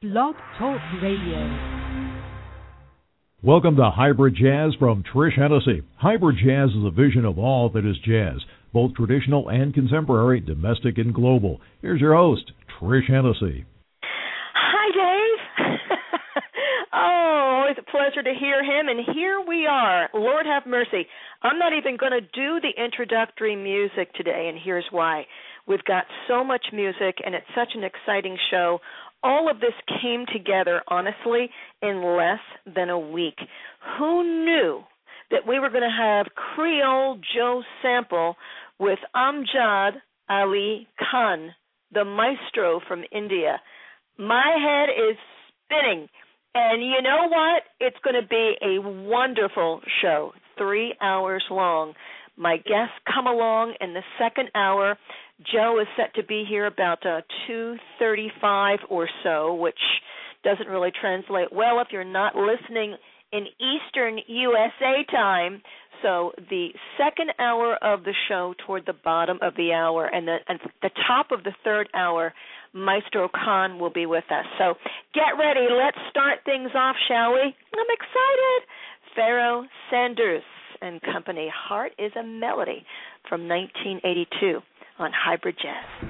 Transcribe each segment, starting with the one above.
Blog Talk Radio. Welcome to Hybrid Jazz from Trish Hennessy. Hybrid Jazz is a vision of all that is jazz, both traditional and contemporary, domestic and global. Here's your host, Trish Hennessy. Hi, Dave. Oh, always a pleasure to hear him, and here we are. Lord have mercy. I'm not even going to do the introductory music today, and here's why. We've got so much music, and it's such an exciting show. All of this came together, honestly, in less than a week. Who knew that we were going to have Creole Joe Sample with Amjad Ali Khan, the maestro from India? My head is spinning. And you know what? It's going to be a wonderful show, 3 hours long. My guests come along in the second hour. Joe is set to be here about 2:35 or so, which doesn't really translate well if you're not listening in Eastern USA time. So the second hour of the show toward the bottom of the hour, and the top of the third hour, Maestro Khan will be with us. So get ready. Let's start things off, shall we? I'm excited. Pharoah Sanders and Company, Heart is a Melody from 1982 on Hybrid Jazz.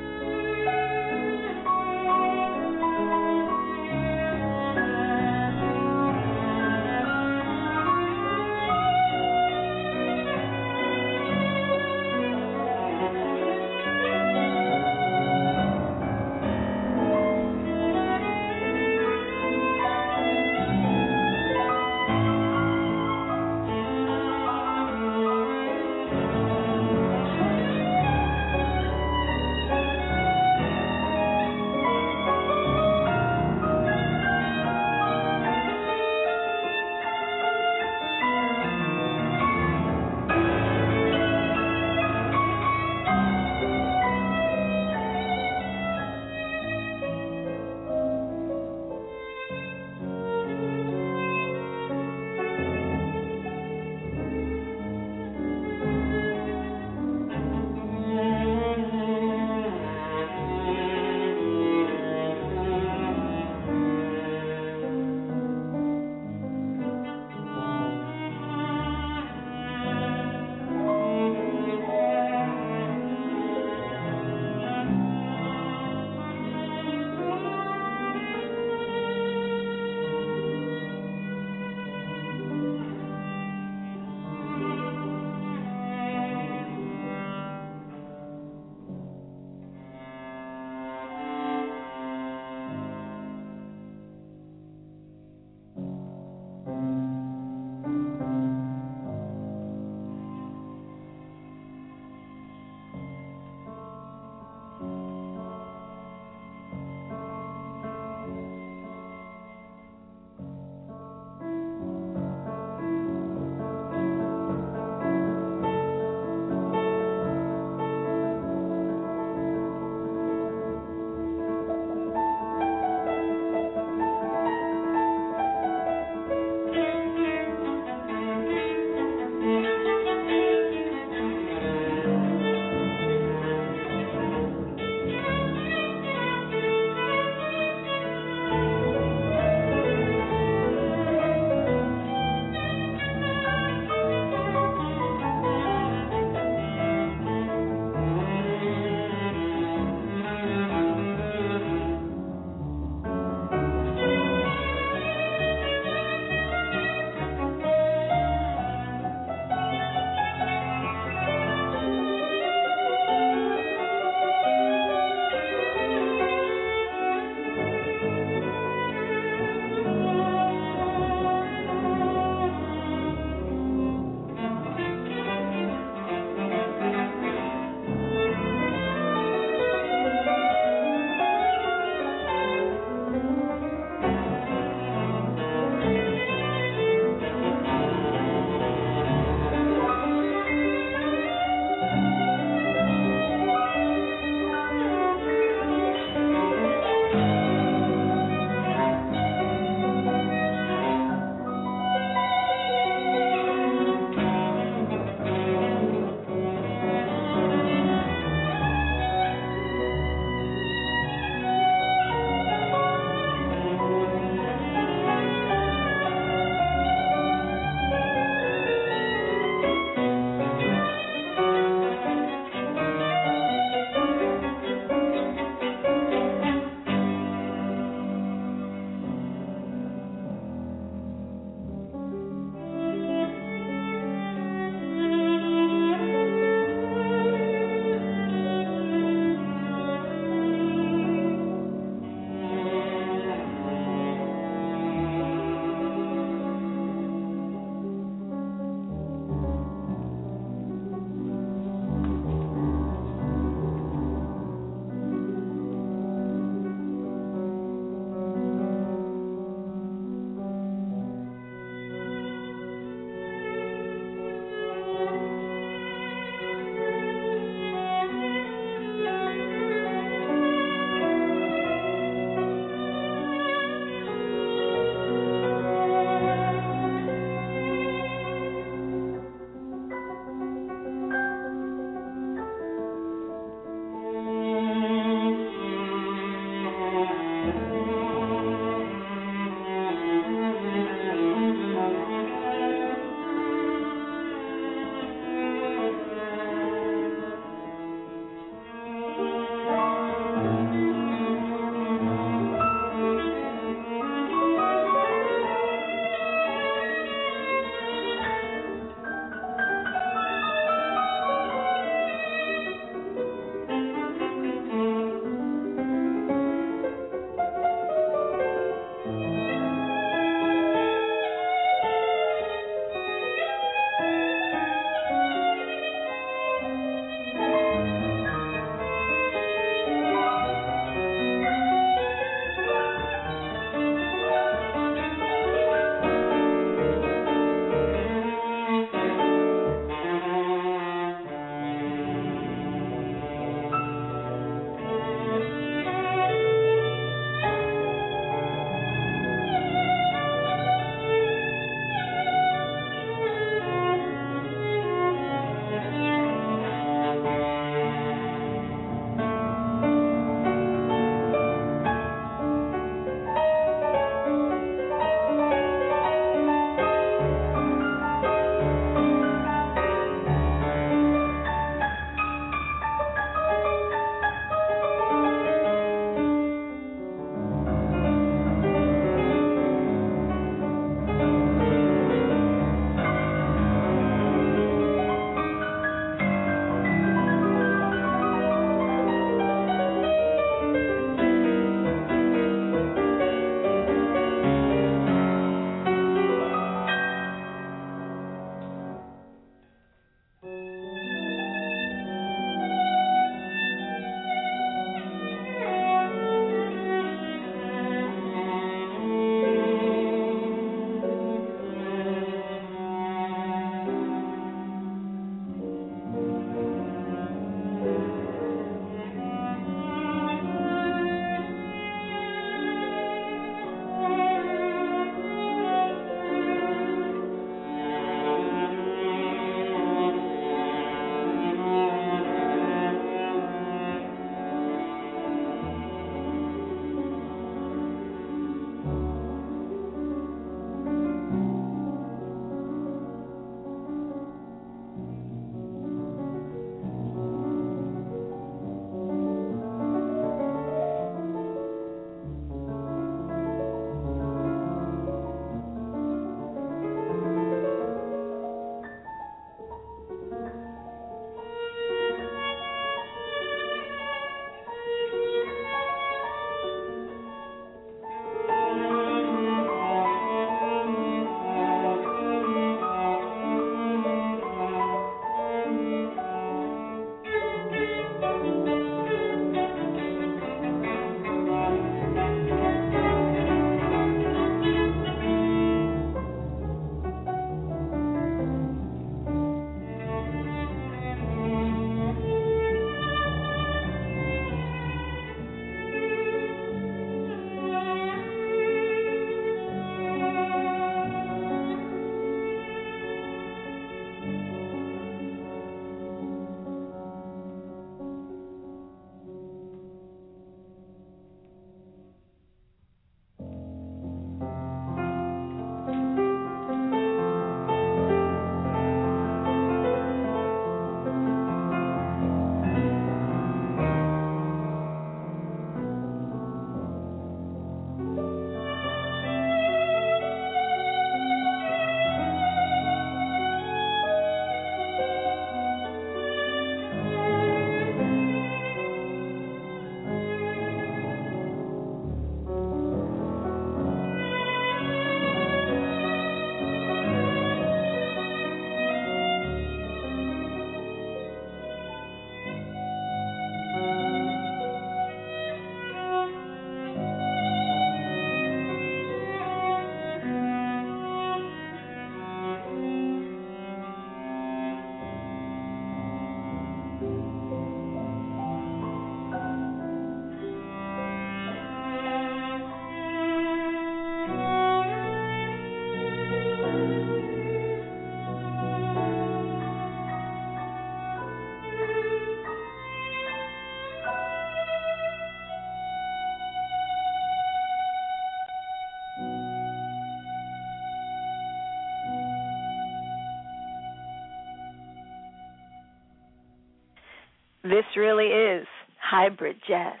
This really is hybrid jazz.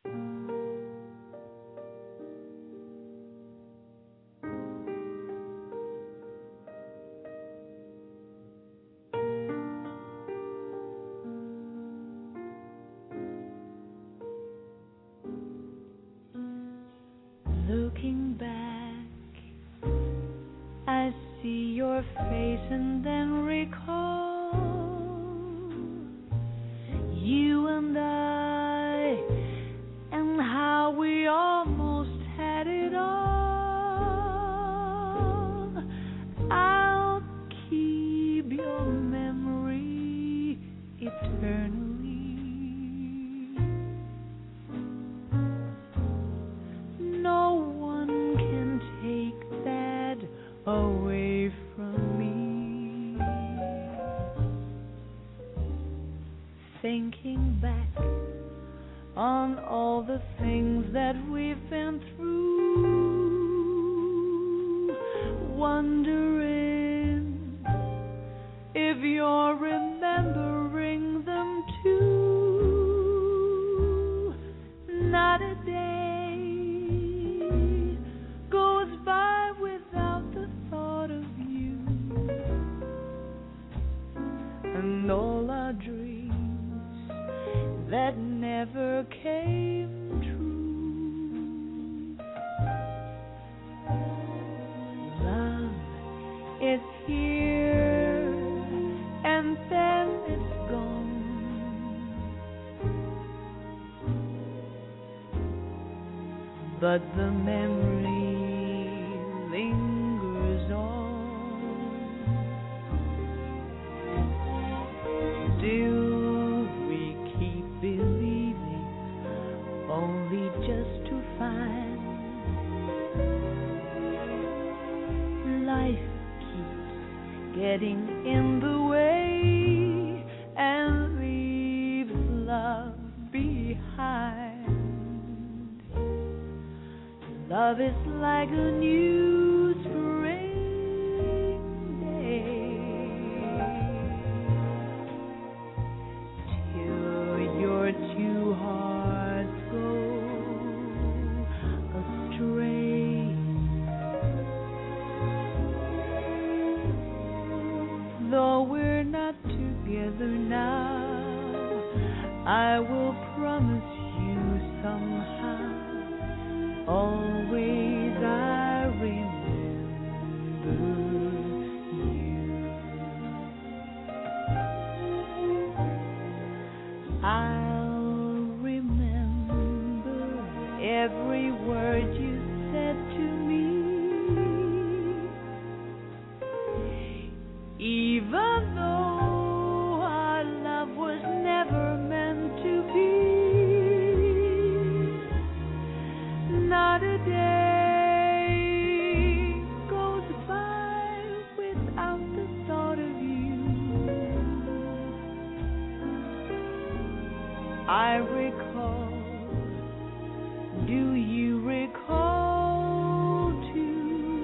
Looking back, I see your face and then recall you and I, and how we almost had it all. I'll keep your memory eternally. No one can take that away from me. Thinking back on all the things that we've been through, wondering if you're remembering them too. Not a day goes by without the thought of you, and all our dreams that never came true. Love is here and then it's gone, but the memory lingers on. Do believing only just to find life keeps getting in the way and leaves love behind. Love is like a new spring day. Two hearts go astray. Though we're not together now, I will promise you somehow, always I remember you. I'll remember every word you said to me, even though our love was never meant to be. Not a day goes by without the thought of you. I recall, do you recall too?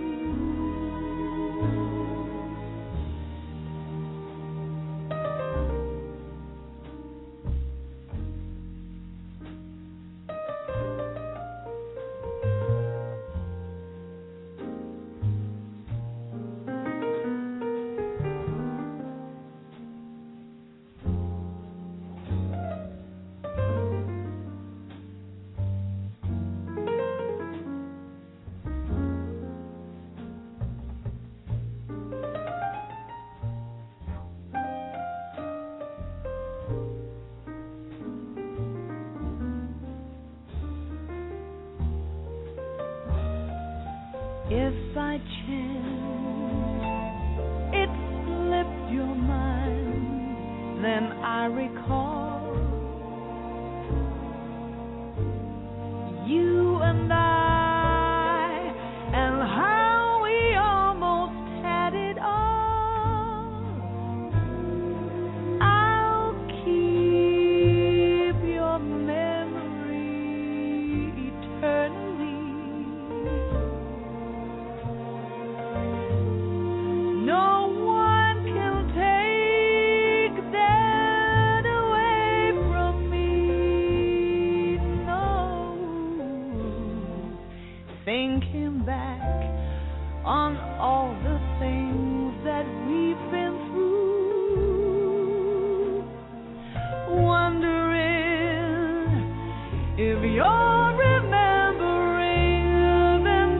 If by chance it slipped your mind, then I recall you and I, and how we almost had it all. I'll keep your memory eternally. No one can take that away If you're remembering them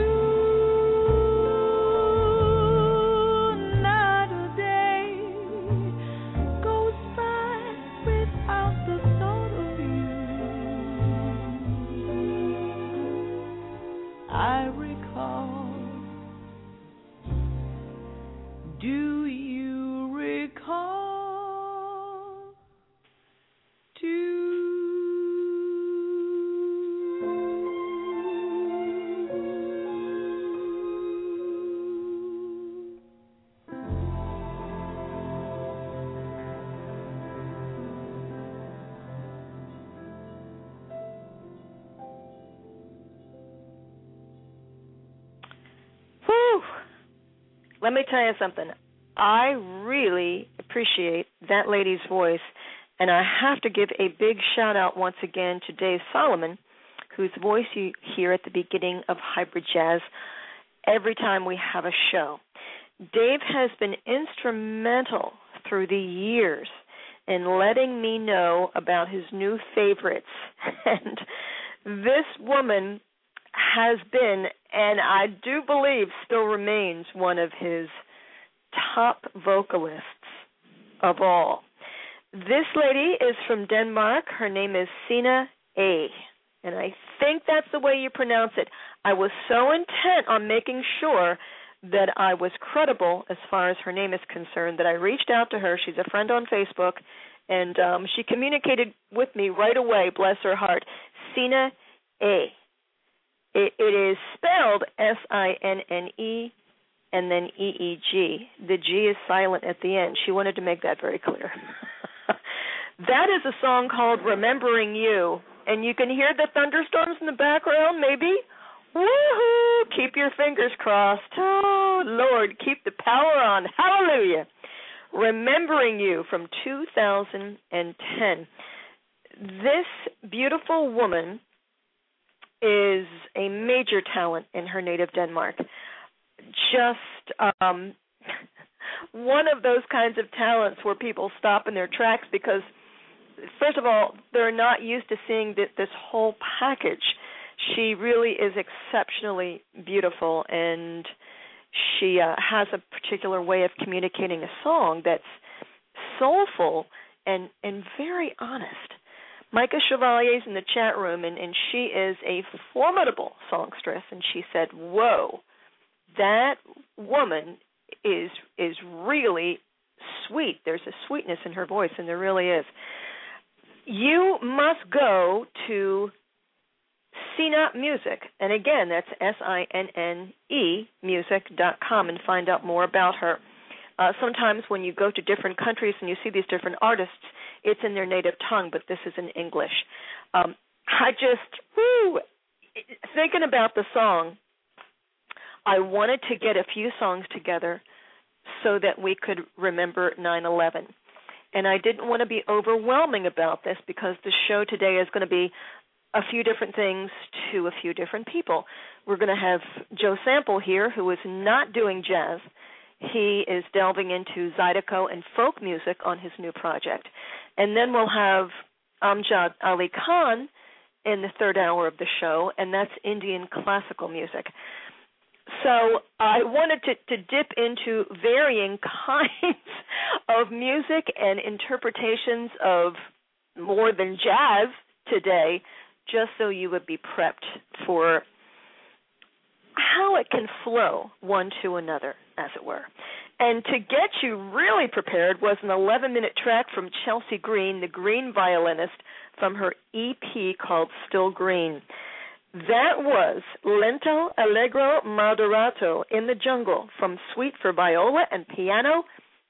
tonight, a day goes by without the thought of you. I recall. Do you recall? Whew. Let me tell you something. I really appreciate that lady's voice, and I have to give a big shout-out once again to Dave Solomon, whose voice you hear at the beginning of Hybrid Jazz every time we have a show. Dave has been instrumental through the years in letting me know about his new favorites, and this woman has been, and I do believe still remains, one of his top vocalists of all. This lady is from Denmark. Her name is Sina A, and I think that's the way you pronounce it. I was so intent on making sure that I was credible as far as her name is concerned that I reached out to her. She's a friend on Facebook, and she communicated with me right away, bless her heart. Sina A. It is spelled S-I-N-N-E and then E-E-G. The G is silent at the end. She wanted to make that very clear. That is a song called Remembering You, and you can hear the thunderstorms in the background, maybe. Woohoo! Keep your fingers crossed. Oh, Lord, keep the power on. Hallelujah. Remembering You from 2010. This beautiful woman is a major talent in her native Denmark. Just one of those kinds of talents where people stop in their tracks because, first of all, they're not used to seeing this whole package. She really is exceptionally beautiful, and she has a particular way of communicating a song that's soulful and very honest. Micah Chevalier is in the chat room, and she is a formidable songstress, and she said, whoa, that woman is really sweet. There's a sweetness in her voice, and there really is. You must go to Sina Music, and again, that's SINNE music.com, and find out more about her. Sometimes when you go to different countries and you see these different artists, it's in their native tongue, but this is in English. Thinking about the song, I wanted to get a few songs together so that we could remember 9/11. And I didn't want to be overwhelming about this because the show today is going to be a few different things to a few different people. We're going to have Joe Sample here, who is not doing jazz. He is delving into Zydeco and folk music on his new project. And then we'll have Amjad Ali Khan in the third hour of the show, and that's Indian classical music. So I wanted to dip into varying kinds of music and interpretations of more than jazz today, just so you would be prepped for how it can flow one to another, as it were. And to get you really prepared was an 11-minute track from Chelsea Green, the Green violinist, from her EP called Still Green. That was Lento Allegro Moderato in the Jungle from Suite for Viola and Piano,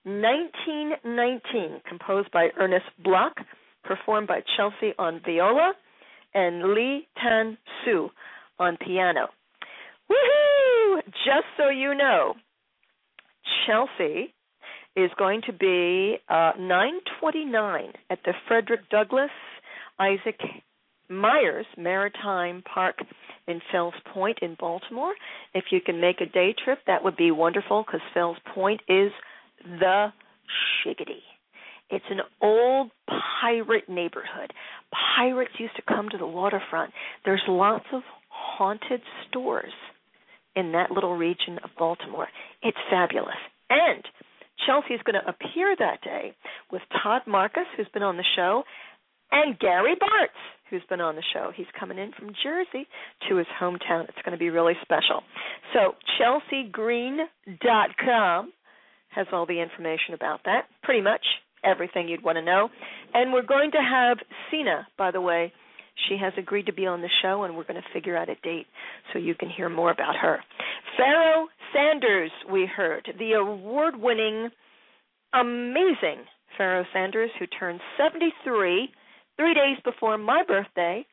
1919, composed by Ernest Bloch, performed by Chelsea on viola and Lee Tan Soo on piano. Woohoo! Just so you know, Chelsea is going to be 9/29 at the Frederick Douglass Isaac Myers Maritime Park in Fells Point in Baltimore. If you can make a day trip, that would be wonderful because Fells Point is the shiggity. It's an old pirate neighborhood. Pirates used to come to the waterfront. There's lots of haunted stores in that little region of Baltimore. It's fabulous. And Chelsea's going to appear that day with Todd Marcus, who's been on the show, and Gary Bartz, who's been on the show. He's coming in from Jersey to his hometown. It's going to be really special. So chelseagreen.com has all the information about that, pretty much everything you'd want to know. And we're going to have Sina, by the way. She has agreed to be on the show, and we're going to figure out a date so you can hear more about her. Pharoah Sanders, we heard, the award-winning, amazing Pharoah Sanders, who turned 73 3 days before my birthday,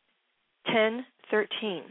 10/13.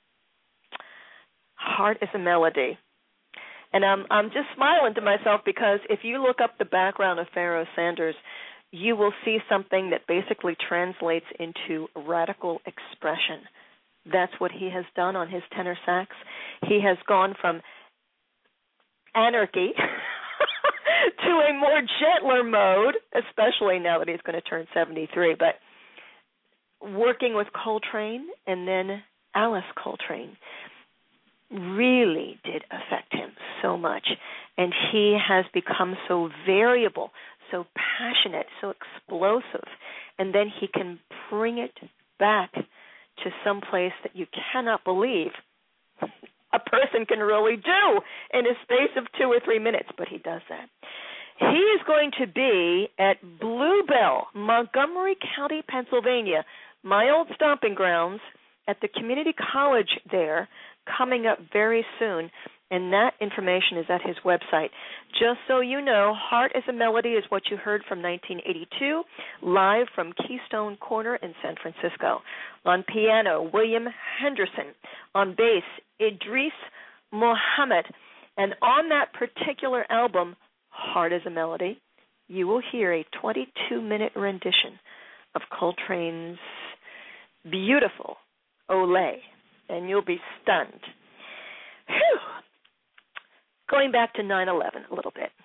Heart is a Melody. And I'm just smiling to myself because if you look up the background of Pharoah Sanders, you will see something that basically translates into radical expression. That's what he has done on his tenor sax. He has gone from anarchy to a more gentler mode, especially now that he's going to turn 73. But working with Coltrane and then Alice Coltrane really did affect him so much. And he has become so variable, so passionate, so explosive. And then he can bring it back to some place that you cannot believe a person can really do in a space of 2 or 3 minutes, but he does that. He is going to be at Bluebell, Montgomery County, Pennsylvania, my old stomping grounds, at the community college there, coming up very soon, and that information is at his website. Just so you know, Heart is a Melody is what you heard from 1982, live from Keystone Corner in San Francisco. On piano, William Henderson. On bass, Idris Mohammed. And on that particular album, Heart is a Melody, you will hear a 22-minute rendition of Coltrane's beautiful Olé, and you'll be stunned. Whew. Going back to 9/11 a little bit.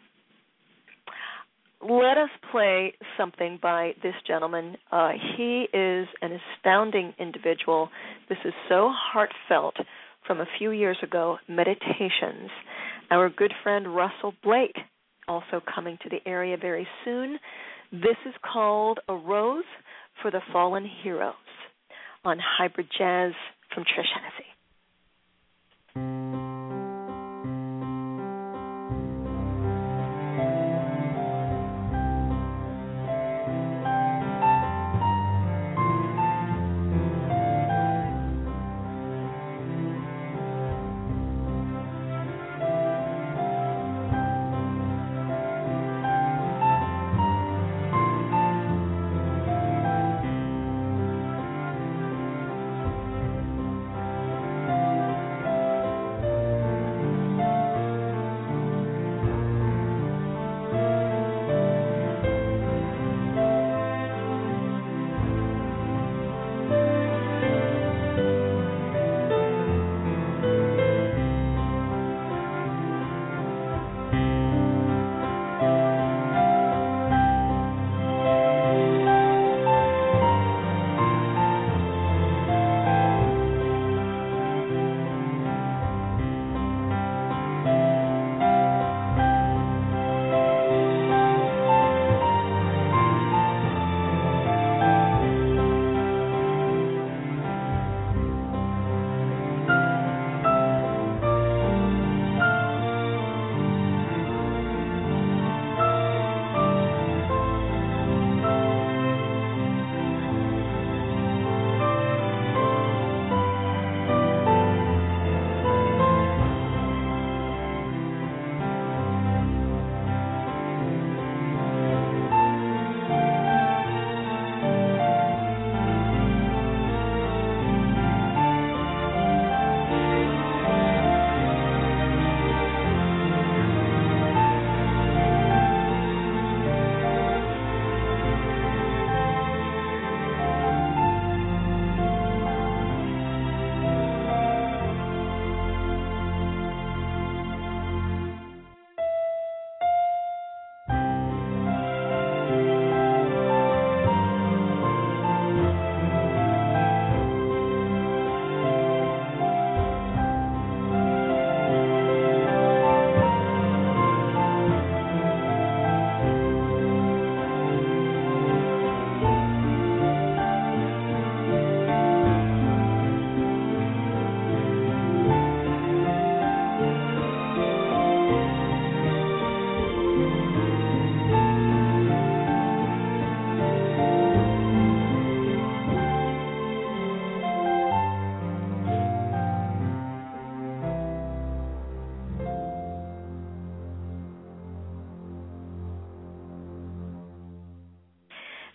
Let us play something by this gentleman. He is an astounding individual. This is so heartfelt from a few years ago, Meditations. Our good friend Russell Blake, also coming to the area very soon. This is called A Rose for the Fallen Heroes on Hybrid Jazz from Trish Hennessy.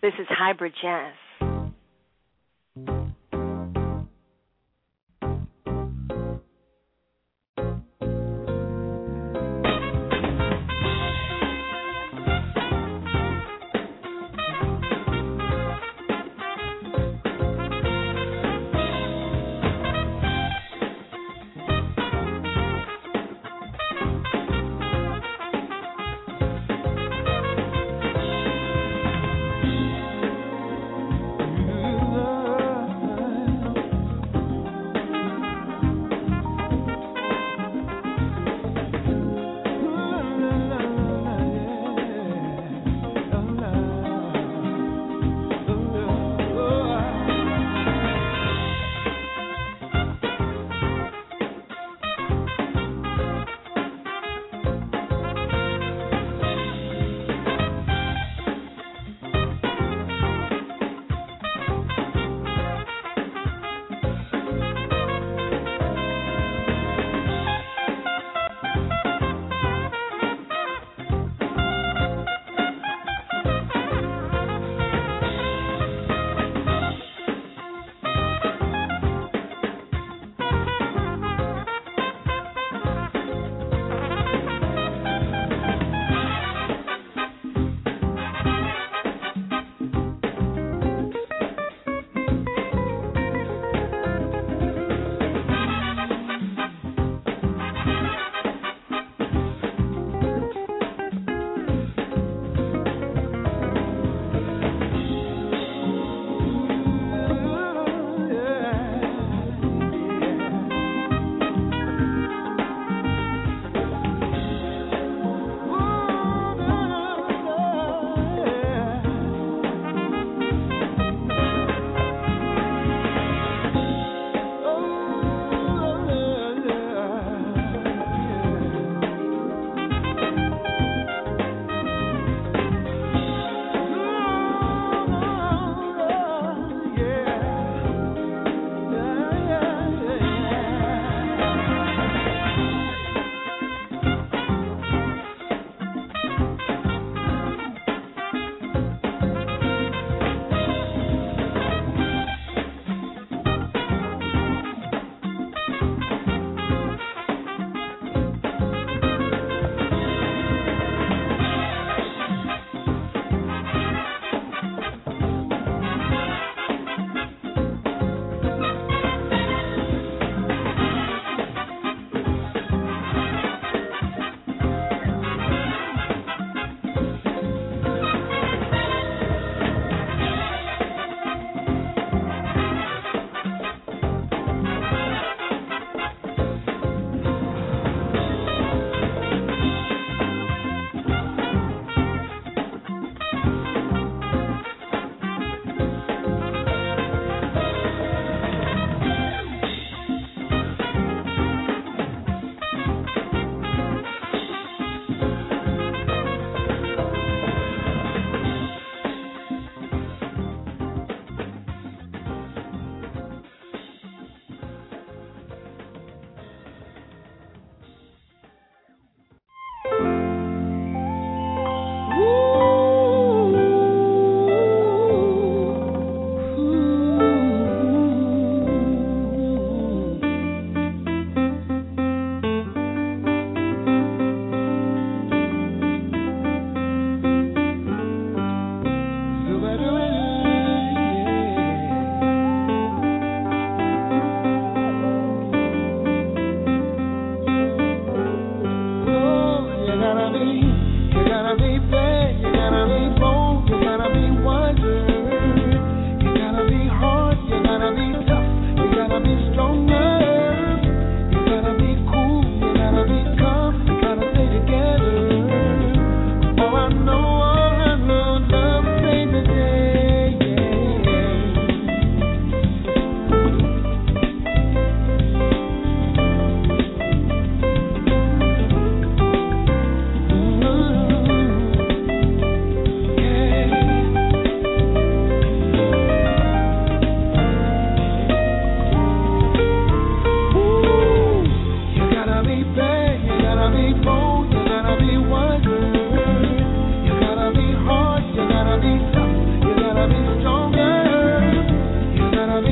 This is Hybrid Jazz.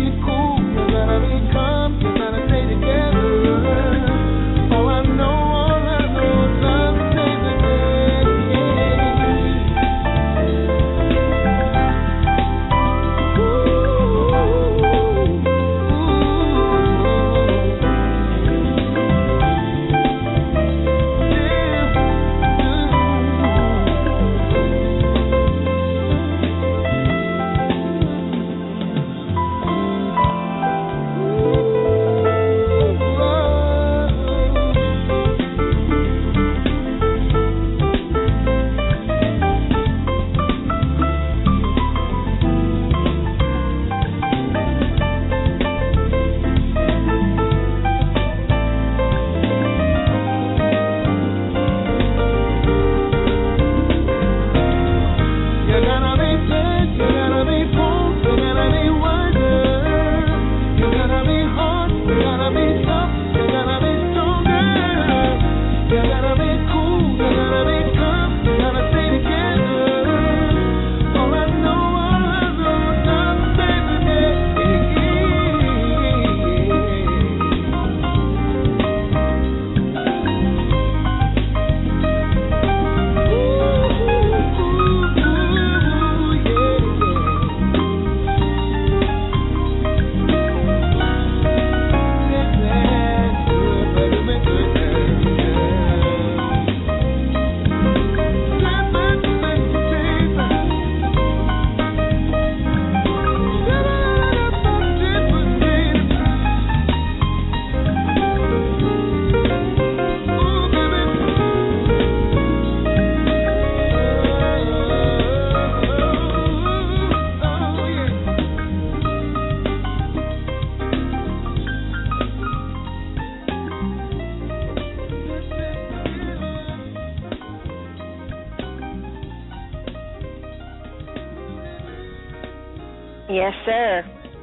Yes, sir.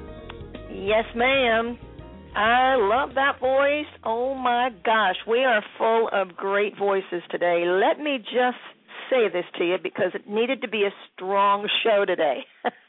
Yes, ma'am. I love that voice. Oh, my gosh. We are full of great voices today. Let me just say this to you because it needed to be a strong show today.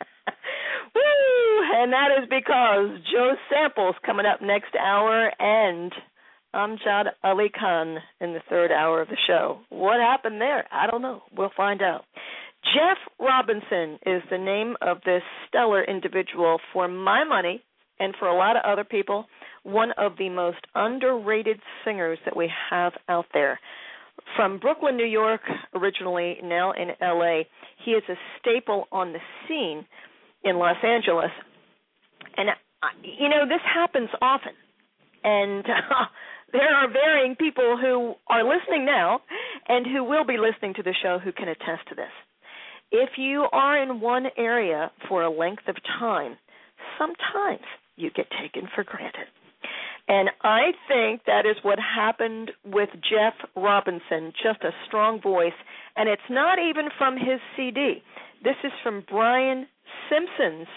Woo! And that is because Joe Sample's coming up next hour, and Amjad Ali Khan in the third hour of the show. What happened there? I don't know. We'll find out. Jeff Robinson is the name of this stellar individual. For my money, and for a lot of other people, one of the most underrated singers that we have out there. From Brooklyn, New York, originally, now in L.A., he is a staple on the scene in Los Angeles. And, you know, this happens often. And there are varying people who are listening now and who will be listening to the show who can attest to this. If you are in one area for a length of time, sometimes you get taken for granted. And I think that is what happened with Jeff Robinson, just a strong voice. And it's not even from his CD. This is from Brian Simpson's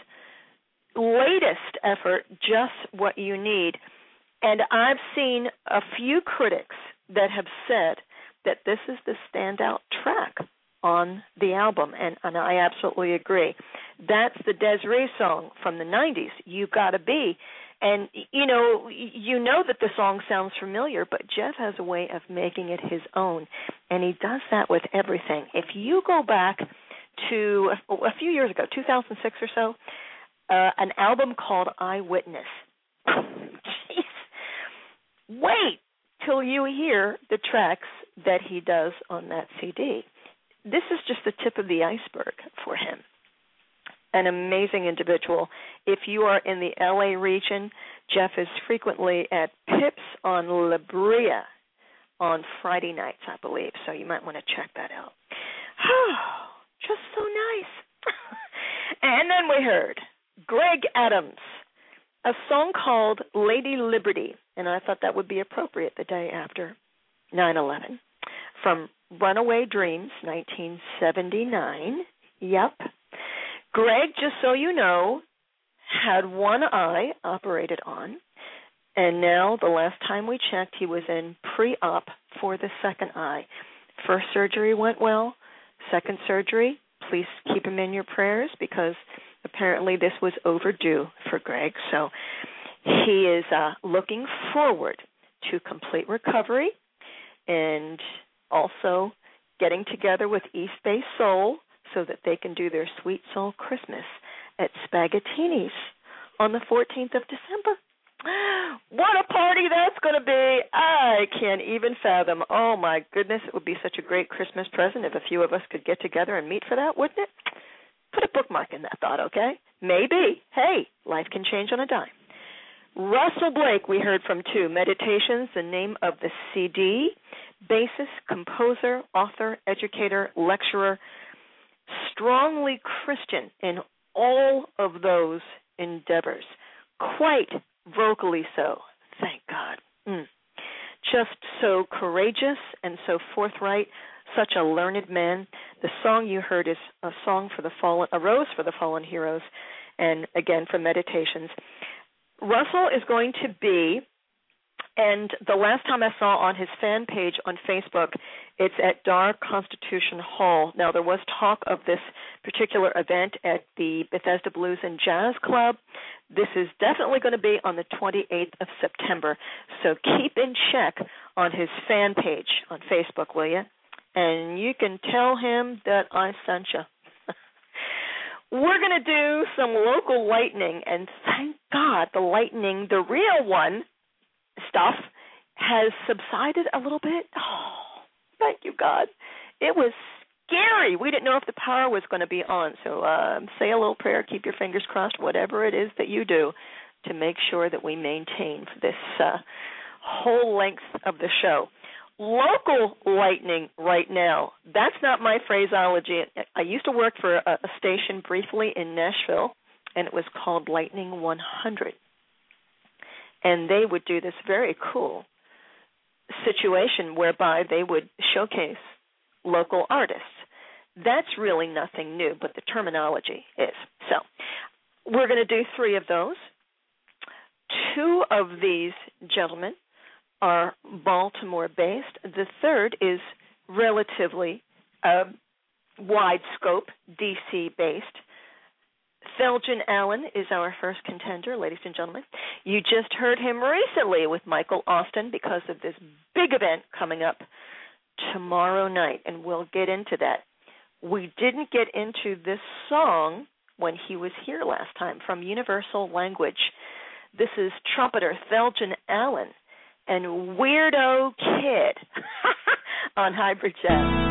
latest effort, Just What You Need. And I've seen a few critics that have said that this is the standout track on the album, and I absolutely agree. That's the Desiree song from the 90s, You Gotta Be. And, you know that the song sounds familiar, but Jeff has a way of making it his own, and he does that with everything. If you go back to a few years ago, 2006 or so, an album called Eyewitness. Jeez. Wait till you hear the tracks that he does on that CD. This is just the tip of the iceberg for him. An amazing individual. If you are in the L.A. region, Jeff is frequently at Pips on La Brea on Friday nights, I believe, so you might want to check that out. Just so nice. And then we heard Greg Adams, a song called Lady Liberty, and I thought that would be appropriate the day after 9/11, from Runaway Dreams, 1979. Yep. Greg, just so you know, had one eye operated on, and now the last time we checked, he was in pre-op for the second eye. First surgery went well. Second surgery, please keep him in your prayers because Apparently this was overdue for Greg, so he is looking forward to complete recovery and also getting together with East Bay Soul so that they can do their Sweet Soul Christmas at Spaghettini's on the 14th of December. What a party that's going to be. I can't even fathom. Oh, my goodness. It would be such a great Christmas present if a few of us could get together and meet for that, wouldn't it? Put a bookmark in that thought, okay? Maybe. Hey, life can change on a dime. Russell Blake, we heard from too. Meditations, the name of the CD. Bassist, composer, author, educator, lecturer. Strongly Christian in all of those endeavors. Quite vocally so, thank God. Just so courageous and so forthright, such a learned man. The song you heard is a song for the fallen, a rose for the fallen heroes, and again for Meditations. Russell is going to be, and the last time I saw on his fan page on Facebook, it's at Dar Constitution Hall. Now, there was talk of this particular event at the Bethesda Blues and Jazz Club. This is definitely going to be on the 28th of September, so keep in check on his fan page on Facebook, will you? And you can tell him that I sent you. We're going to do some local lightning, and thank God the lightning, the real one, stuff has subsided a little bit. Oh, thank you, God. It was scary. We didn't know if the power was going to be on. So say a little prayer, keep your fingers crossed, whatever it is that you do to make sure that we maintain this whole length of the show. Local lightning right now, that's not my phraseology. I used to work for a station briefly in Nashville, and it was called Lightning 100. And they would do this very cool situation whereby they would showcase local artists. That's really nothing new, but the terminology is. So we're going to do 3 of those. 2 of these gentlemen are Baltimore-based. The third is relatively wide scope, D.C.-based. Theljan Allen is our first contender, ladies and gentlemen. You just heard him recently with Michael Austin because of this big event coming up tomorrow night, and we'll get into that. We didn't get into this song when he was here last time from Universal Language. This is trumpeter Theljan Allen and Weirdo Kid on Hybrid Jazz.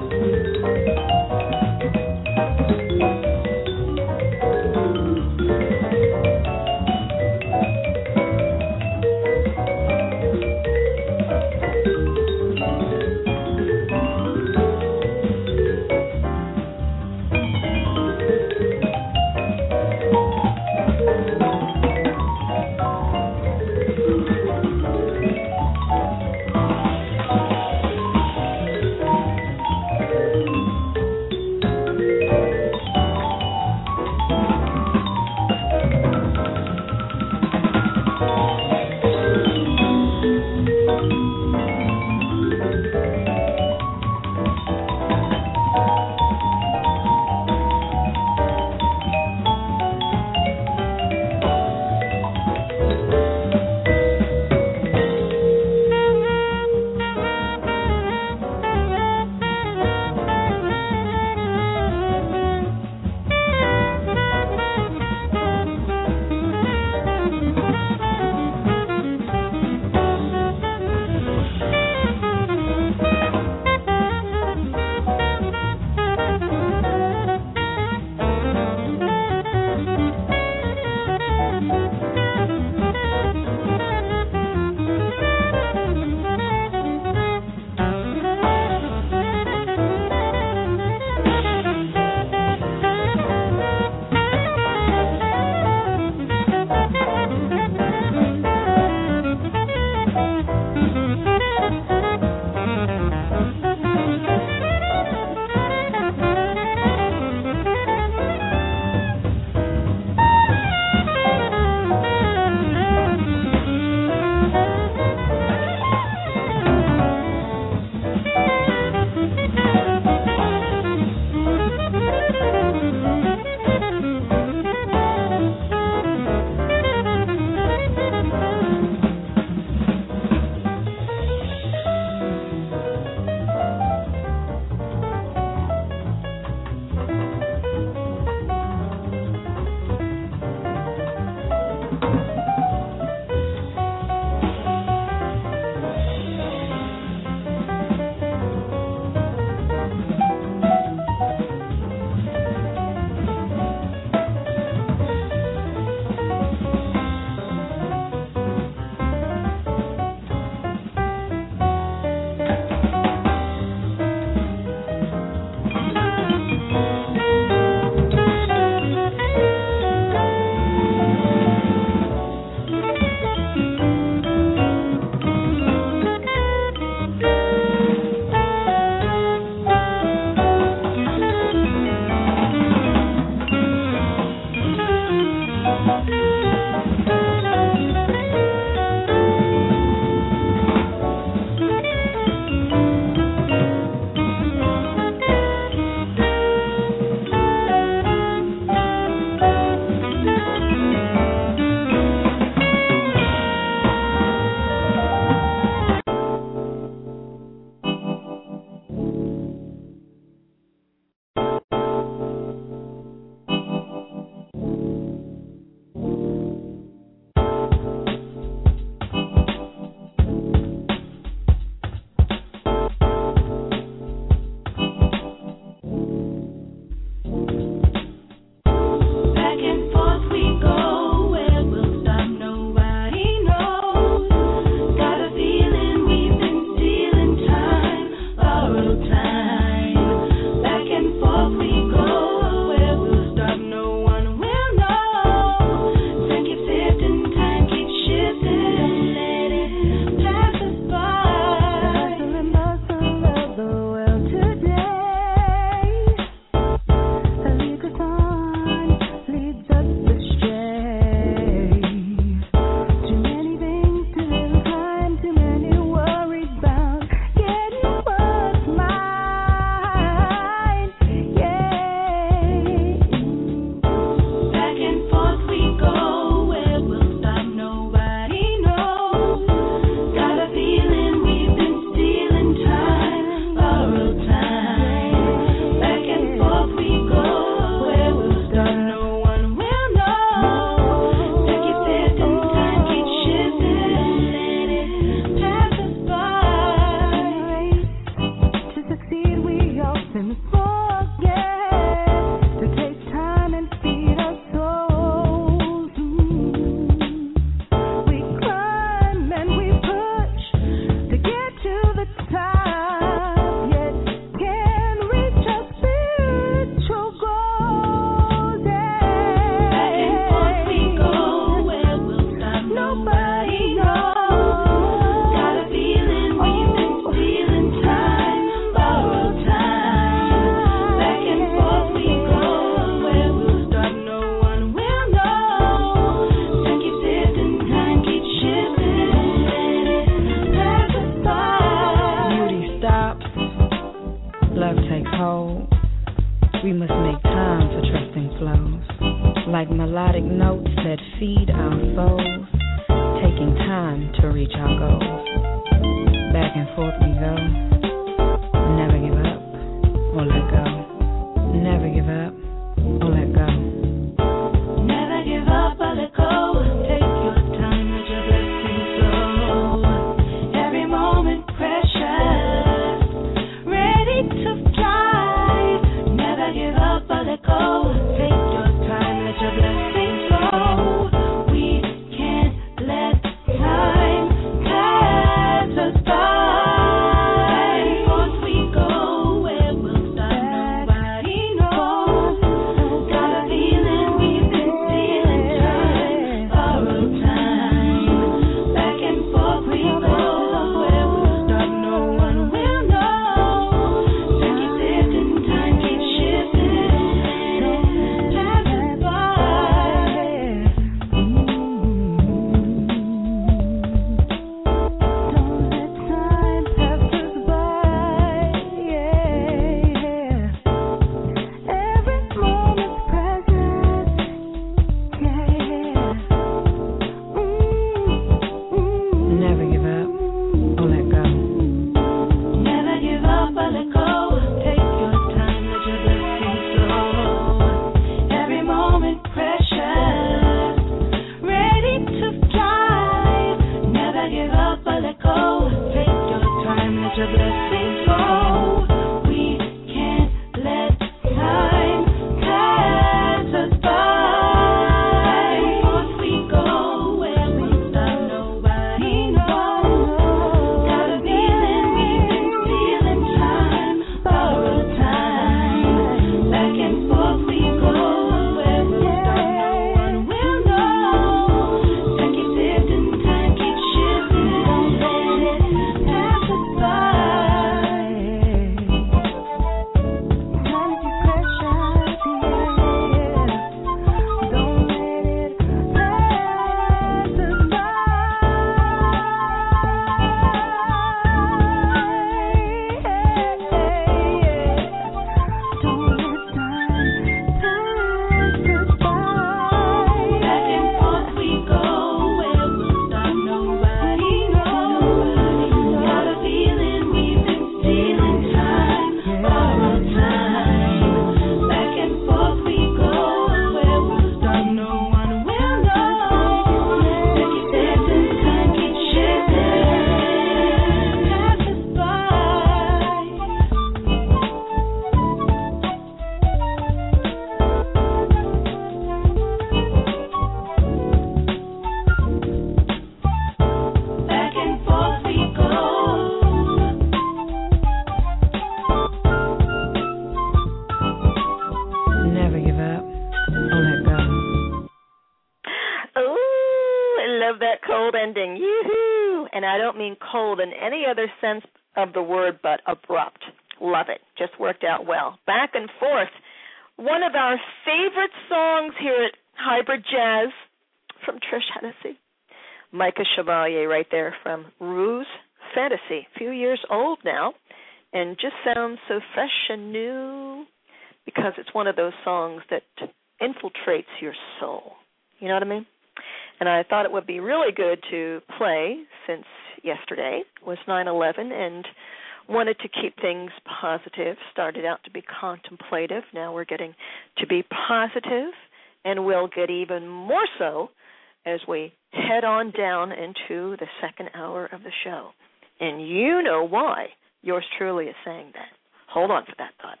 ending. Yoo-hoo! And I don't mean cold in any other sense of the word, but abrupt. Love it. Just worked out well. Back and forth. One of our favorite songs here at Hybrid Jazz from Trish Hennessy. Micah Chevalier right there from Ruse Fantasy. A few years old now, and just sounds so fresh and new because it's one of those songs that infiltrates your soul. You know what I mean? And I thought it would be really good to play, since yesterday was 9/11, and wanted to keep things positive. Started out to be contemplative. Now we're getting to be positive, and we'll get even more so as we head on down into the second hour of the show. And you know why yours truly is saying that. Hold on for that thought.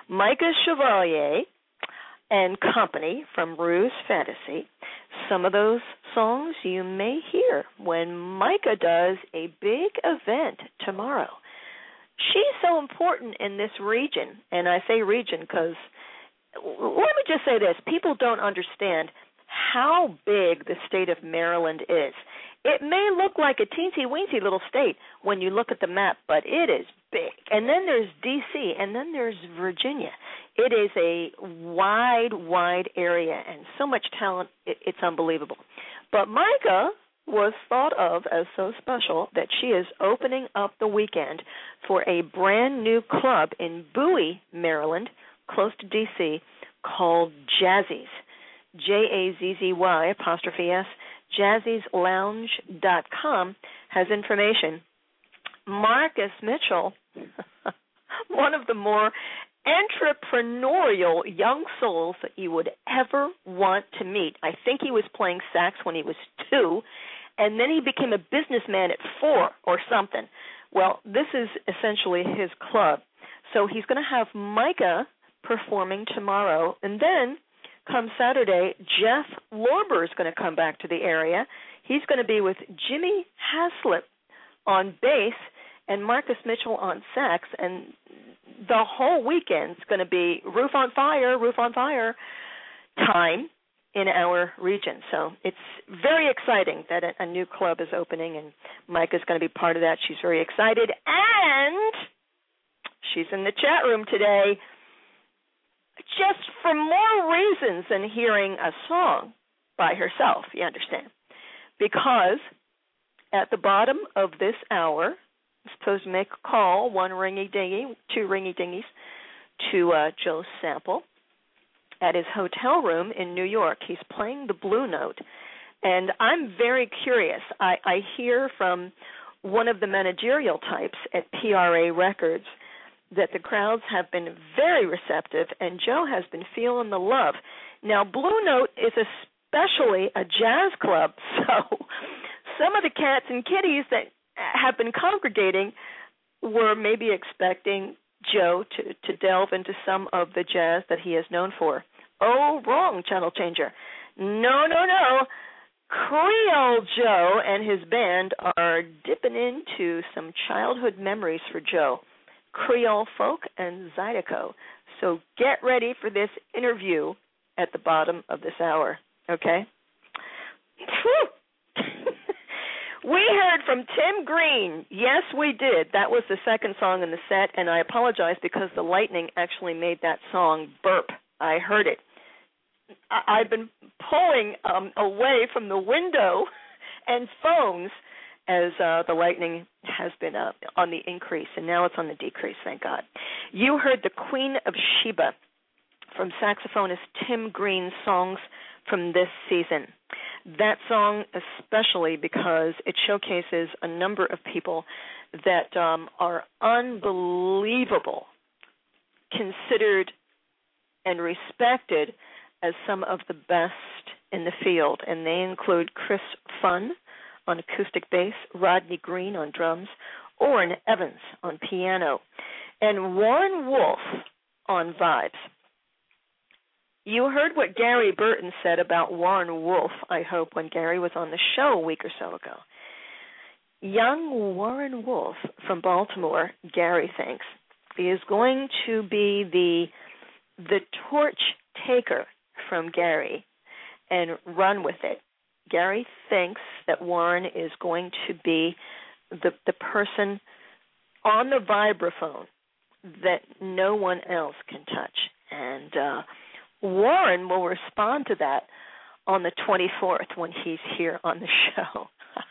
Micah Chevalier and company from Ruse Fantasy. Some of those songs you may hear when Micah does a big event tomorrow. She's so important in this region, and I say region because, let me just say this, people don't understand how big the state of Maryland is. It may look like a teensy-weensy little state when you look at the map, but it is big. And then there's D.C., and then there's Virginia. It is a wide, wide area, and so much talent, it's unbelievable. But Micah was thought of as so special that she is opening up the weekend for a brand new club in Bowie, Maryland, close to D.C., called Jazzy's, JAZZY''S. Jazzy'sLounge.com has information. Marcus Mitchell, one of the more entrepreneurial young souls that you would ever want to meet. I think he was playing sax when he was 2, and then he became a businessman at 4 or something. Well, this is essentially his club. So he's going to have Micah performing tomorrow, and then come Saturday, Jeff Lorber is going to come back to the area. He's going to be with Jimmy Haslip on bass and Marcus Mitchell on sax, and the whole weekend's going to be roof on fire time in our region. So it's very exciting that a new club is opening, and Micah's going to be part of that. She's very excited, and she's in the chat room today just for more reasons than hearing a song by herself, you understand. Because at the bottom of this hour, I'm supposed to make a call, 1 ringy-dingy, 2 ringy-dingies, to Joe Sample at his hotel room in New York. He's playing the Blue Note, and I'm very curious. I hear from one of the managerial types at PRA Records that the crowds have been very receptive, and Joe has been feeling the love. Now, Blue Note is especially a jazz club, so some of the cats and kitties that have been congregating were maybe expecting Joe to delve into some of the jazz that he is known for. Oh, wrong, channel changer. No. Creole Joe and his band are dipping into some childhood memories for Joe. Creole folk and Zydeco. So get ready for this interview at the bottom of this hour, okay? We heard from Tim Green. Yes, we did. That was the second song in the set, and I apologize because the lightning actually made that song burp. I heard it. I've been pulling away from the window and phones as the lightning has been on the increase, and now it's on the decrease, thank God. You heard the Queen of Sheba from saxophonist Tim Green's songs from this season. That song especially because it showcases a number of people that are unbelievable, considered and respected as some of the best in the field, and they include Chris Funn on acoustic bass, Rodney Green on drums, Orrin Evans on piano, and Warren Wolf on vibes. You heard what Gary Burton said about Warren Wolf, I hope, when Gary was on the show a week or so ago. Young Warren Wolf from Baltimore, Gary thinks, is going to be the torch taker from Gary and run with it. Gary thinks that Warren is going to be the person on the vibraphone that no one else can touch. And Warren will respond to that on the 24th when he's here on the show.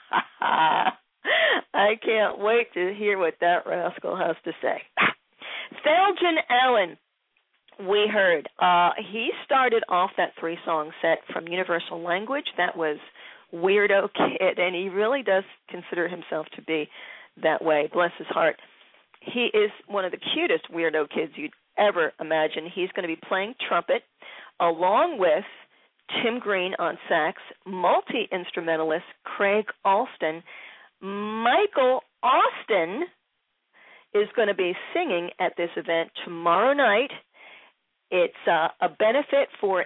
I can't wait to hear what that rascal has to say. Thelton Allen, we heard. He started off that 3-song set from Universal Language. That was Weirdo Kid, and he really does consider himself to be that way. Bless his heart. He is one of the cutest weirdo kids you'd ever imagine. He's going to be playing trumpet along with Tim Green on sax, multi-instrumentalist Craig Alston. Michael Austin is going to be singing at this event tomorrow night, It's a benefit for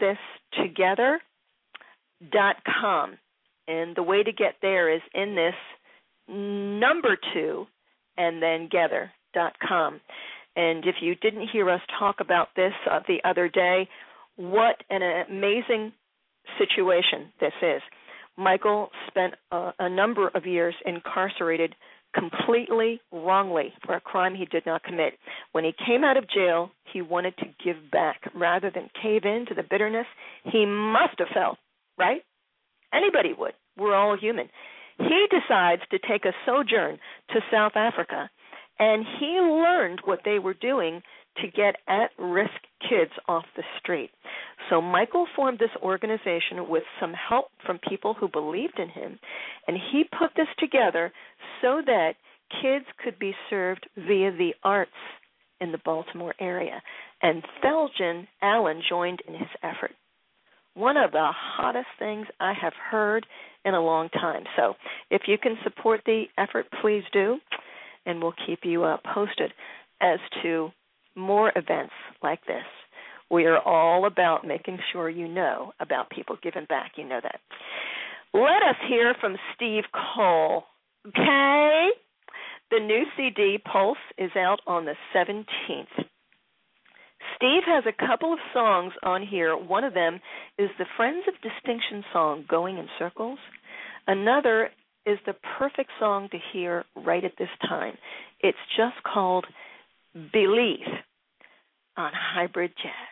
inthistogether.com. And the way to get there is in this number 2 and then gether.com. And if you didn't hear us talk about this the other day, what an amazing situation this is. Michael spent a number of years incarcerated completely wrongly for a crime he did not commit. When he came out of jail, he wanted to give back rather than cave in to the bitterness he must have felt, right? Anybody would. We're all human. He decides to take a sojourn to South Africa, and he learned what they were doing to get at-risk kids off the street. So Michael formed this organization with some help from people who believed in him, and he put this together so that kids could be served via the arts in the Baltimore area. And Theljan Allen joined in his effort. One of the hottest things I have heard in a long time. So if you can support the effort, please do, and we'll keep you posted as to more events like this. We are all about making sure you know about people giving back. You know that. Let us hear from Steve Cole, okay? The new CD, Pulse, is out on the 17th. Steve has a couple of songs on here. One of them is the Friends of Distinction song, Going in Circles. Another is the perfect song to hear right at this time. It's just called Believe on Hybrid Jazz.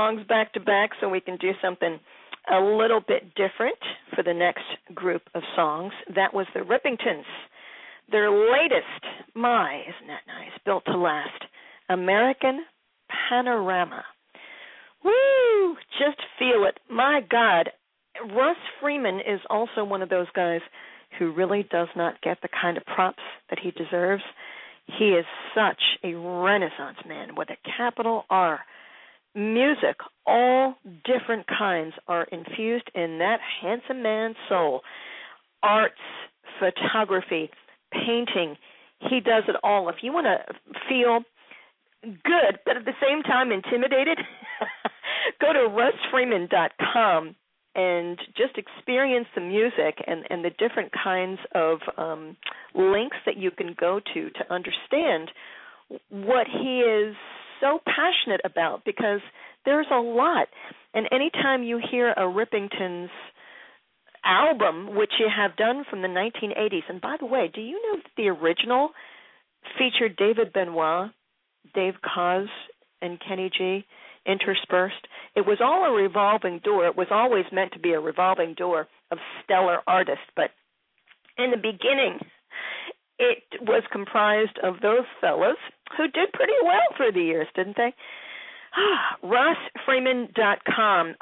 songs back to back so we can do something a little bit different for the next group of songs. That was the Rippingtons. Their latest, isn't that nice, built to last, American Panorama. Woo! Just feel it. My God. Russ Freeman is also one of those guys who really does not get the kind of props that he deserves. He is such a Renaissance man with a capital R. Music, all different kinds, are infused in that handsome man's soul. Arts, photography, painting, he does it all. If you want to feel good, but at the same time intimidated, go to russfreeman.com and just experience the music and the different kinds of links that you can go to understand what he is so passionate about, because there's a lot. And anytime you hear a Rippingtons album, which you have done from the 1980s, and by the way, do you know that the original featured David Benoit, Dave Koz, and Kenny G interspersed? It was all a revolving door. It was always meant to be a revolving door of stellar artists, but in the beginning, it was comprised of those fellas who did pretty well through the years, didn't they? RussFreeman.com.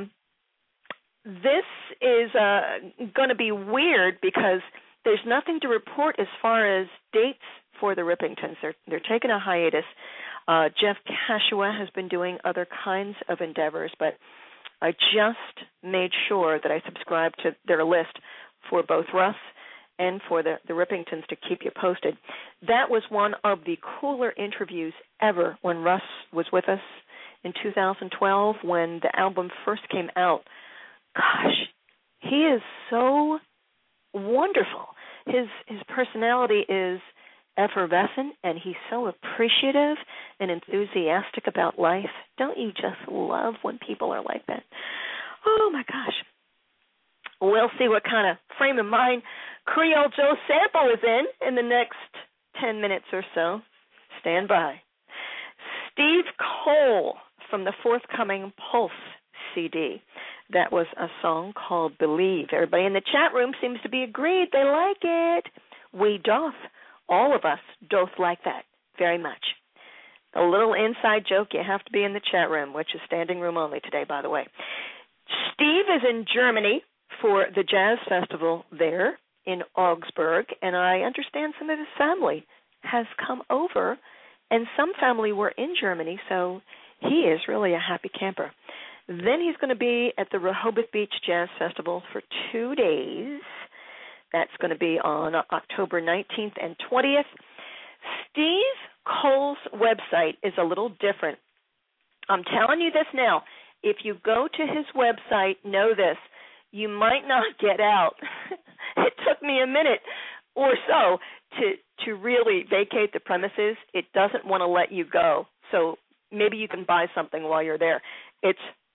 This is going to be weird because there's nothing to report as far as dates for the Rippingtons. They're taking a hiatus. Jeff Kashua has been doing other kinds of endeavors, but I just made sure that I subscribed to their list for both Russ and for the Rippingtons to keep you posted. That was one of the cooler interviews ever when Russ was with us in 2012 when the album first came out. Gosh, he is so wonderful. His personality is effervescent, and he's so appreciative and enthusiastic about life. Don't you just love when people are like that? Oh, my gosh. We'll see what kind of frame of mind Creole Joe Sample is in the next 10 minutes or so. Stand by. Steve Cole from the forthcoming Pulse CD. That was a song called Believe. Everybody in the chat room seems to be agreed. They like it. We doth. All of us doth like that very much. A little inside joke, you have to be in the chat room, which is standing room only today, by the way. Steve is in Germany for the Jazz Festival there in Augsburg, and I understand some of his family has come over, and some family were in Germany, so he is really a happy camper. Then he's going to be at the Rehoboth Beach Jazz Festival for 2 days. That's going to be on October 19th and 20th. Steve Cole's website is a little different. I'm telling you this now. If you go to his website, know this, you might not get out. It took me a minute or so to really vacate the premises. It doesn't want to let you go. So maybe you can buy something while you're there. It's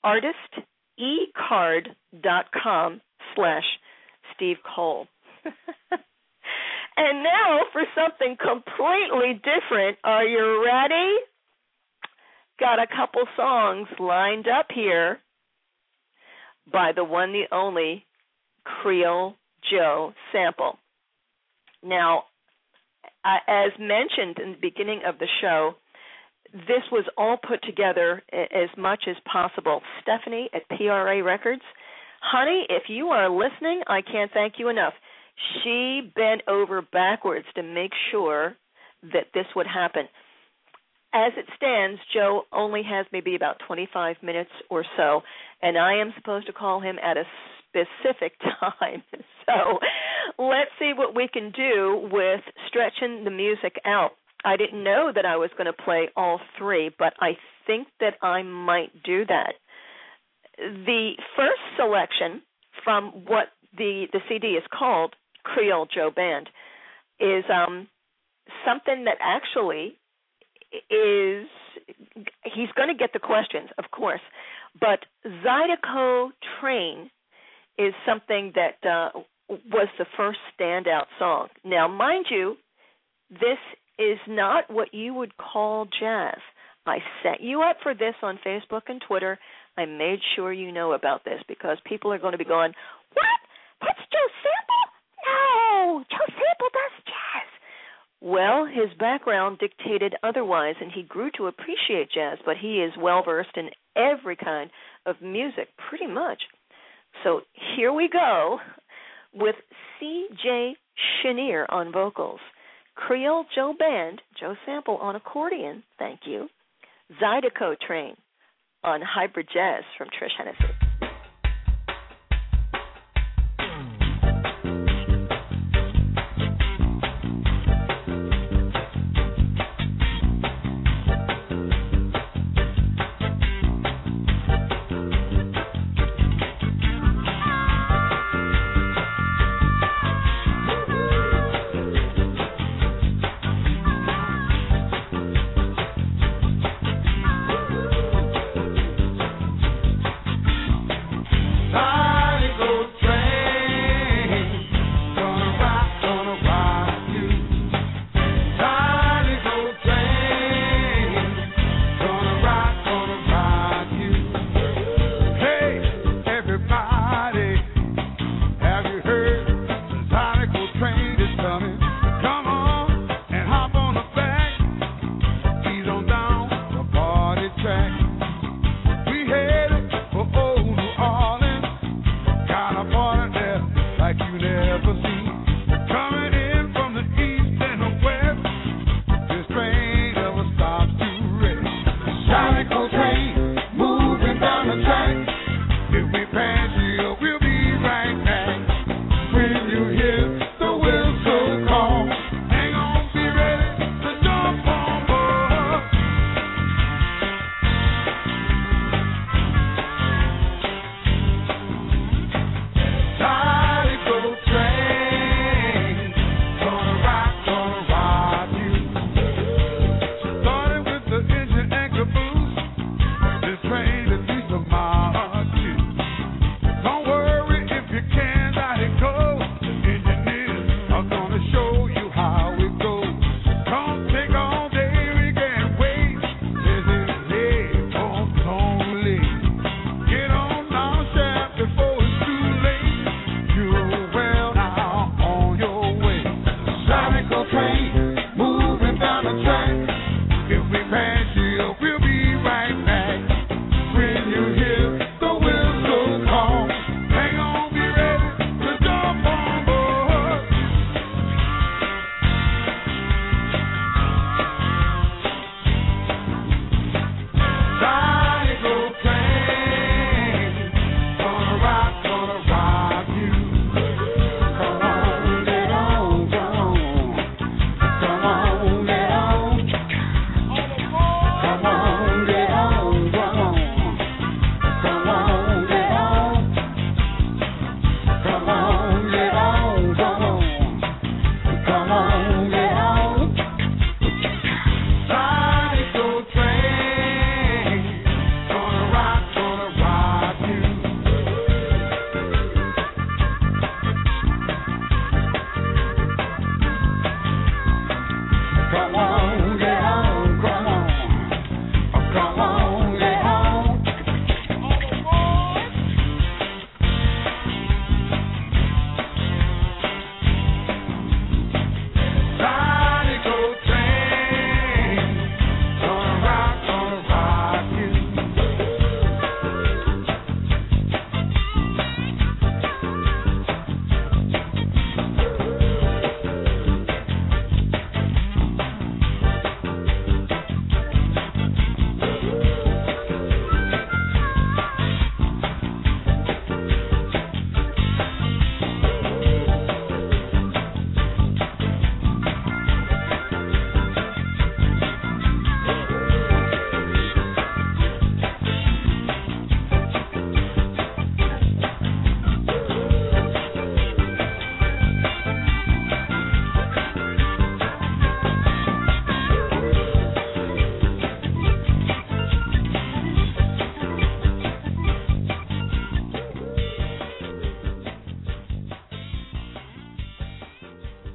artistecard.com/Steve Cole. And now for something completely different. Are you ready? Got a couple songs lined up here by the one, the only Creole Joe Sample. Now, as mentioned in the beginning of the show, this was all put together as much as possible. Stephanie at PRA Records, honey, if you are listening, I can't thank you enough. She bent over backwards to make sure that this would happen. As it stands, Joe only has maybe about 25 minutes or so, and I am supposed to call him at a specific time. So let's see what we can do with stretching the music out. I didn't know that I was going to play all three, but I think that I might do that. The first selection from what the CD is called, Creole Joe Band, is something that actually is, he's going to get the questions, of course, but Zydeco Train is something that was the first standout song. Now, mind you, this is not what you would call jazz. I set you up for this on Facebook and Twitter. I made sure you know about this because people are going to be going, what? That's Joe Sample? No, Joe Sample does jazz. Well, his background dictated otherwise, and he grew to appreciate jazz, but he is well-versed in every kind of music, pretty much. So here we go with C.J. Chenier on vocals, Creole Joe Band, Joe Sample on accordion, thank you, Zydeco Train on Hybrid Jazz from Trish Hennessy.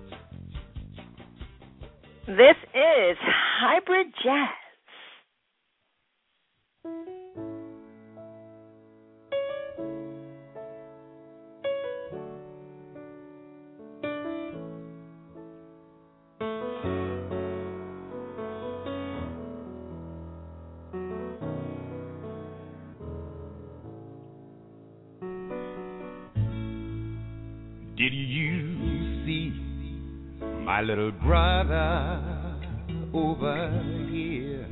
This is Hybrid Jazz Did you see my little brother over here?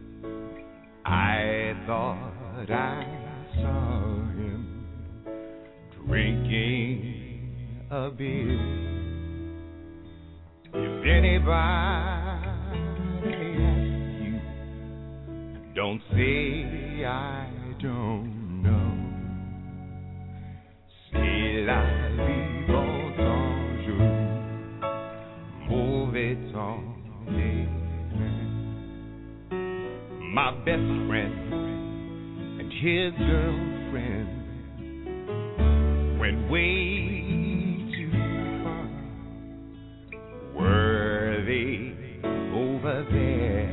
I thought I saw him drinking a beer. If anybody asks you, don't say I don't know. C'est la vie, bon temps, jour, mauvais temps, my best friend and his girlfriend went way too far. Were they over there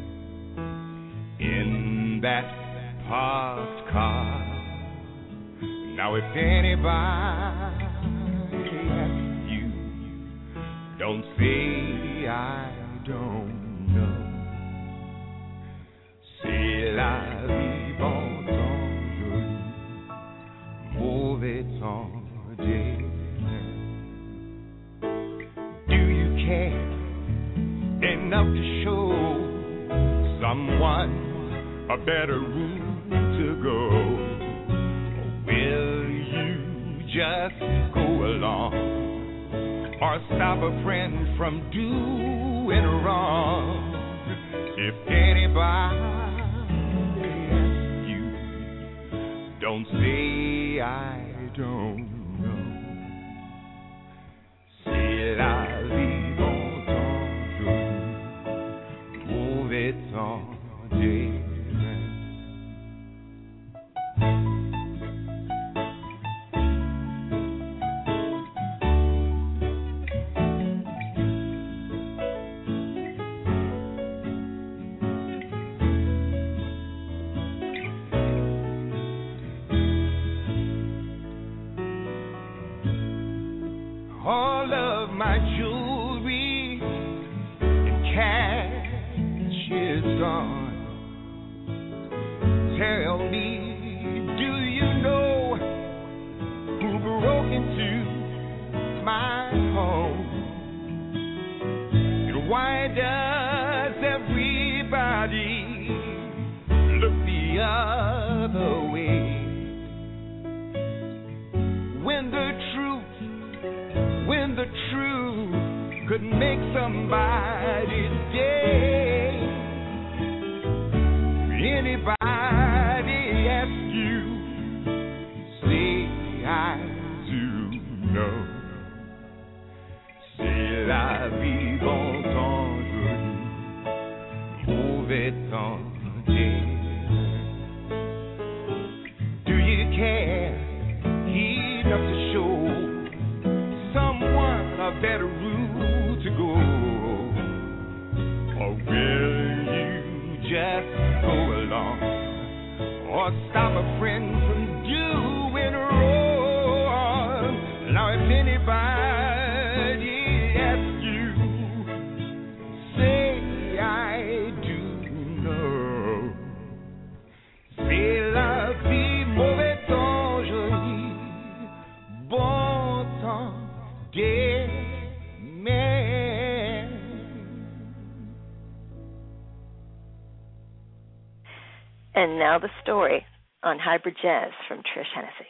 in that parked car? Now if anybody asks you, don't say I don't know. C'est la vie, bon temps, joli, mauvais temps, do you care enough to show someone a better route to go? Or will you just go along or stop a friend from doing wrong? If anybody asks you, don't say I don't know. C'est la vie, bon temps, joli, mauvais temps, all of my jewelry and cash is gone. Tell me, do you know who broke into my home? And why does everybody look the other way when the truth could make somebody's day? Anybody ask you, say I do know. C'est la vie, bon temps, joli, mauvais temps, do you care enough to show someone a better route to go? Or will you just go along or stop a friend from doing wrong? Now if anybody asks you, say I do know. C'est la vie, mauvais temps, joli, bon temps, And now the story on Hybrid Jazz from Trish Hennessy.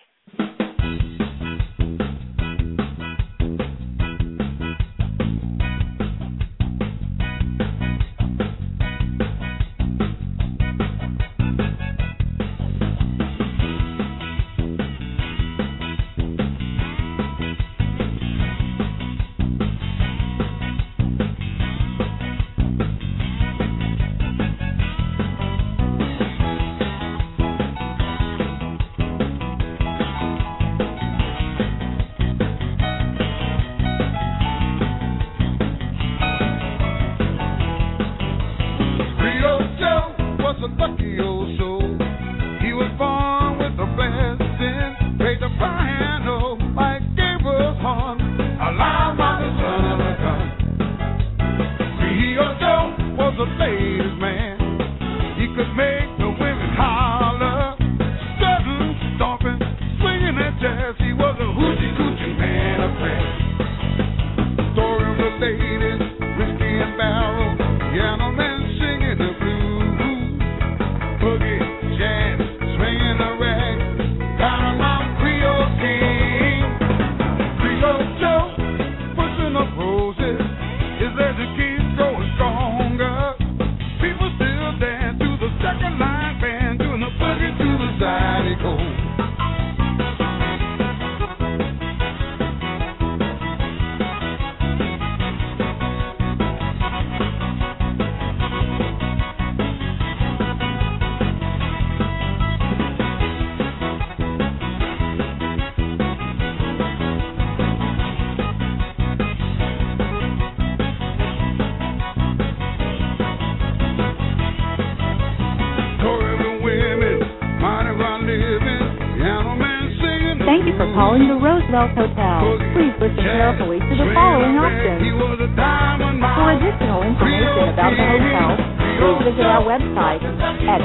Thank you for calling the Roosevelt Hotel. Please listen carefully to the following options. For additional information about the hotel, please visit our website at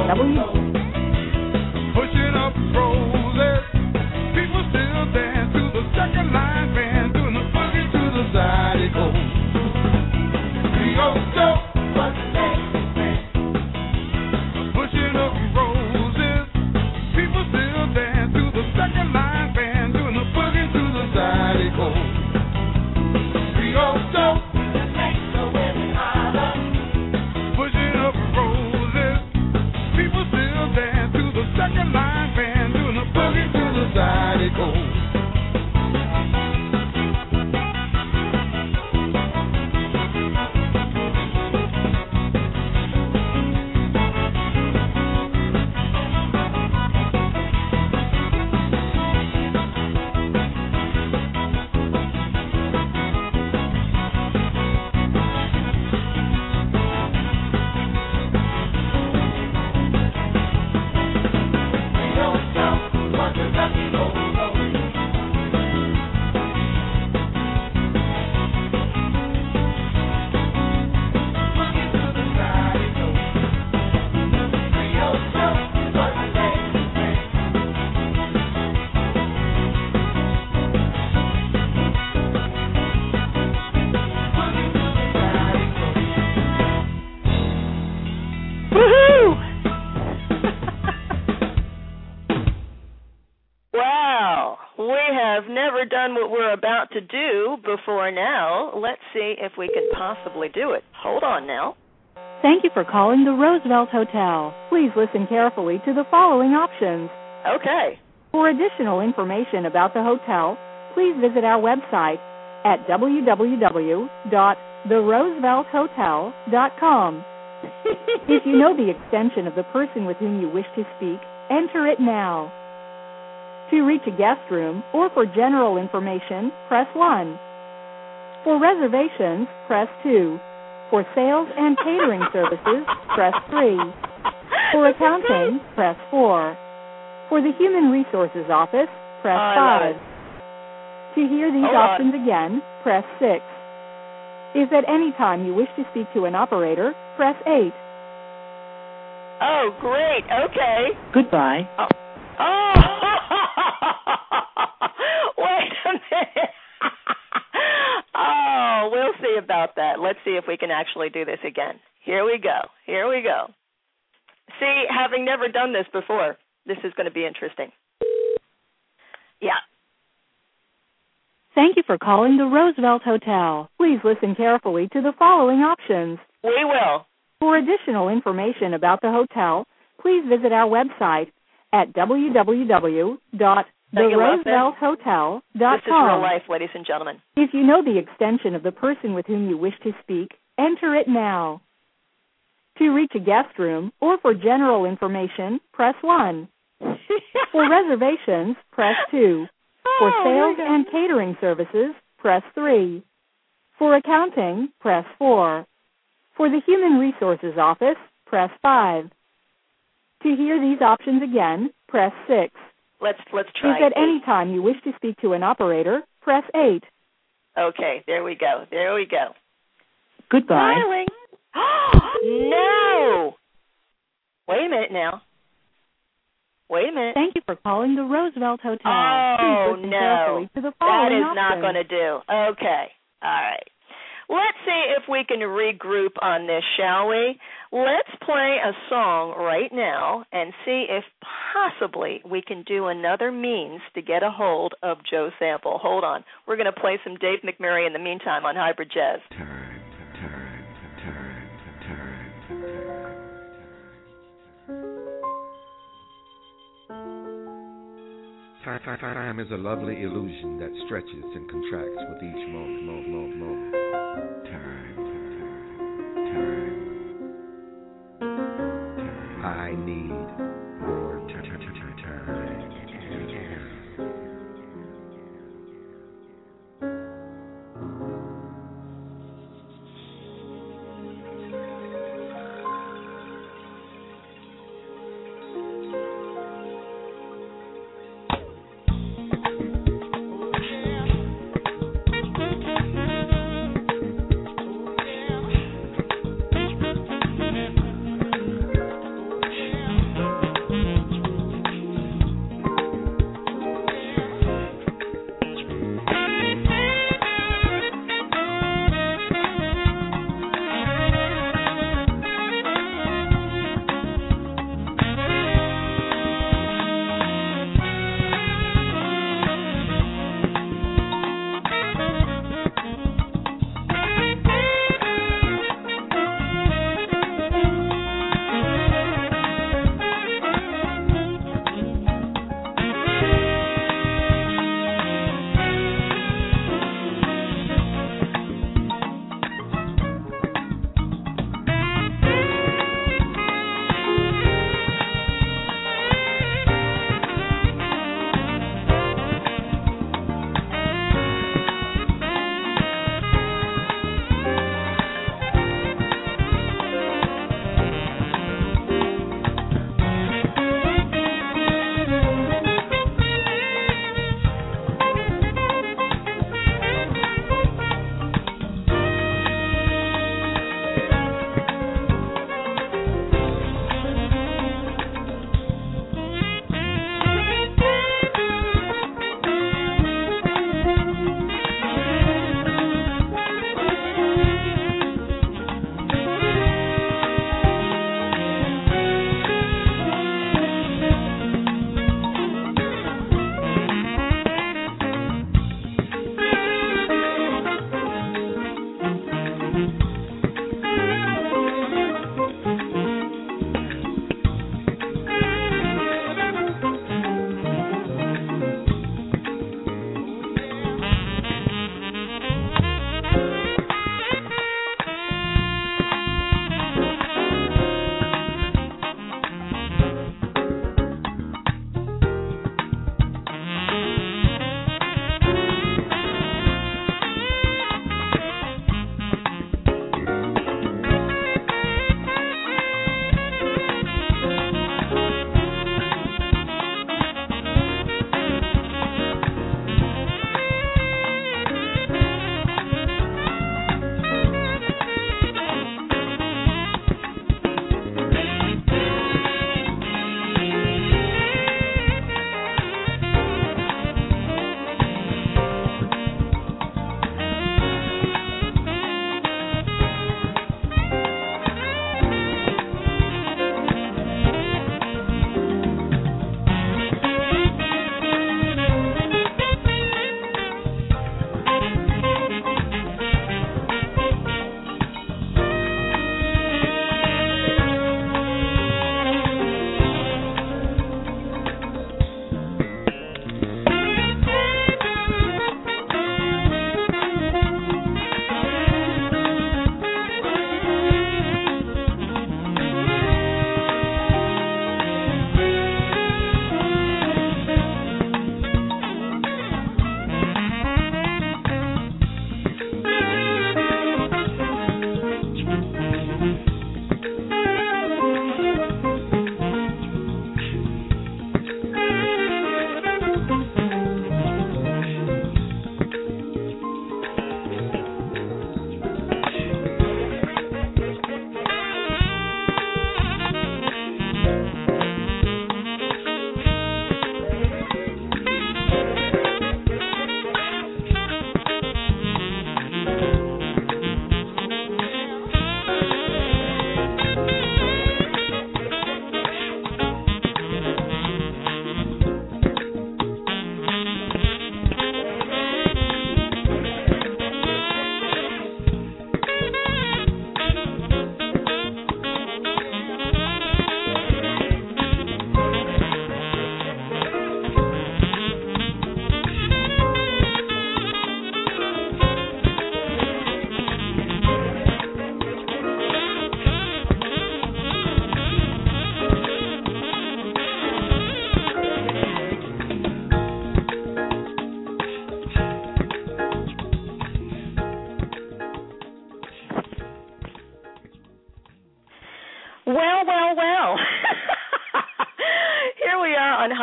Pushing up roses, people still dance to the second line band, doing the boogie to the side it goes. Pushing up roses, people still dance to the second line band, doing the boogie to the side it goes. Pushing up roses, people still dance to the second line band, doing the boogie to the side it goes. Done what we're about to do before now. Let's see if we can possibly do it. Hold on now. Thank you for calling the Roosevelt Hotel. Please listen carefully to the following options. Okay. For additional information about the hotel, please visit our website at www.theroosevelthotel.com. If you know the extension of the person with whom you wish to speak, enter it now. To reach a guest room or for general information, press 1. For reservations, press 2. For sales and catering services, press 3. For accounting, press 4. For the Human Resources Office, press 5. To hear these options again, press 6. If at any time you wish to speak to an operator, press 8. Oh, great. Okay. Goodbye. Oh. Wait a minute. Oh, we'll see about that. Let's see if we can actually do this again. Here we go. See, having never done this before, this is going to be interesting. Yeah. Thank you for calling the Roosevelt Hotel. Please listen carefully to the following options. We will. For additional information about the hotel, please visit our website at www.theroosevelthotel.com. This is real life, ladies and gentlemen. If you know the extension of the person with whom you wish to speak, enter it now. To reach a guest room or for general information, press 1. For reservations, press 2. For sales and catering services, press 3. For accounting, press 4. For the Human Resources Office, press 5. To hear these options again, press 6. Let's try. If at any time you wish to speak to an operator, press 8. Okay, there we go. Goodbye. Darling. No! Wait a minute now. Thank you for calling the Roosevelt Hotel. Oh, Please listen no. carefully to the That following is options. not going to do. Okay. All right. Let's see if we can regroup on this, shall we? Let's play a song right now and see if possibly we can do another means to get a hold of Joe Sample. Hold on. We're going to play some Dave McMurray in the meantime on Hybrid Jazz. Time is a lovely illusion that stretches and contracts with each moment. Time. I need more time.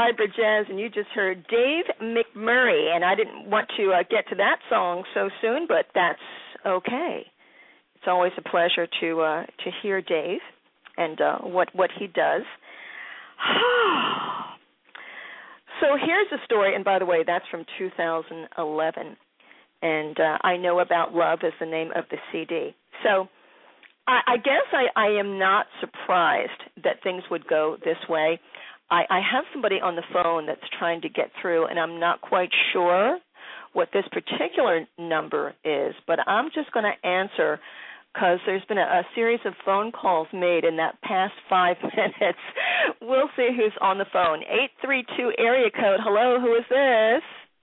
Hybrid Jazz, and you just heard Dave McMurray. And I didn't want to get to that song so soon, but that's okay. It's always a pleasure to hear Dave and what he does. So here's a story, and by the way, that's from 2011. And I Know About Love is the name of the CD. So I guess I am not surprised that things would go this way. I have somebody on the phone that's trying to get through, and I'm not quite sure what this particular number is, but I'm just going to answer because there's been a series of phone calls made in that past 5 minutes. We'll see who's on the phone. 832 area code. Hello, who is this?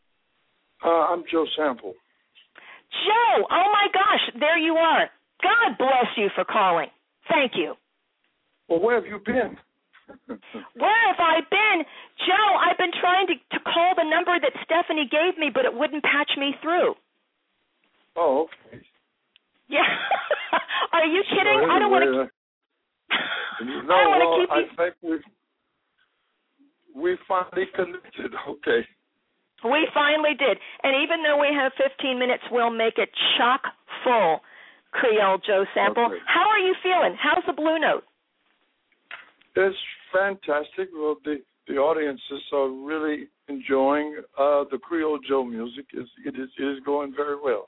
I'm Joe Sample. Joe, oh my gosh, there you are. God bless you for calling. Thank you. Well, where have you been? Where have I been? Joe, I've been trying to call the number that Stephanie gave me, but it wouldn't patch me through. Oh, okay. Yeah. Are you kidding? So anyway, I don't want to. No, I don't want to keep you. I think we finally connected. Okay. We finally did. And even though we have 15 minutes, we'll make it chock full, Creole Joe Sample. Okay. How are you feeling? How's the Blue Note? It's fantastic. Well, the audiences are really enjoying the Creole Joe music. It is going very well.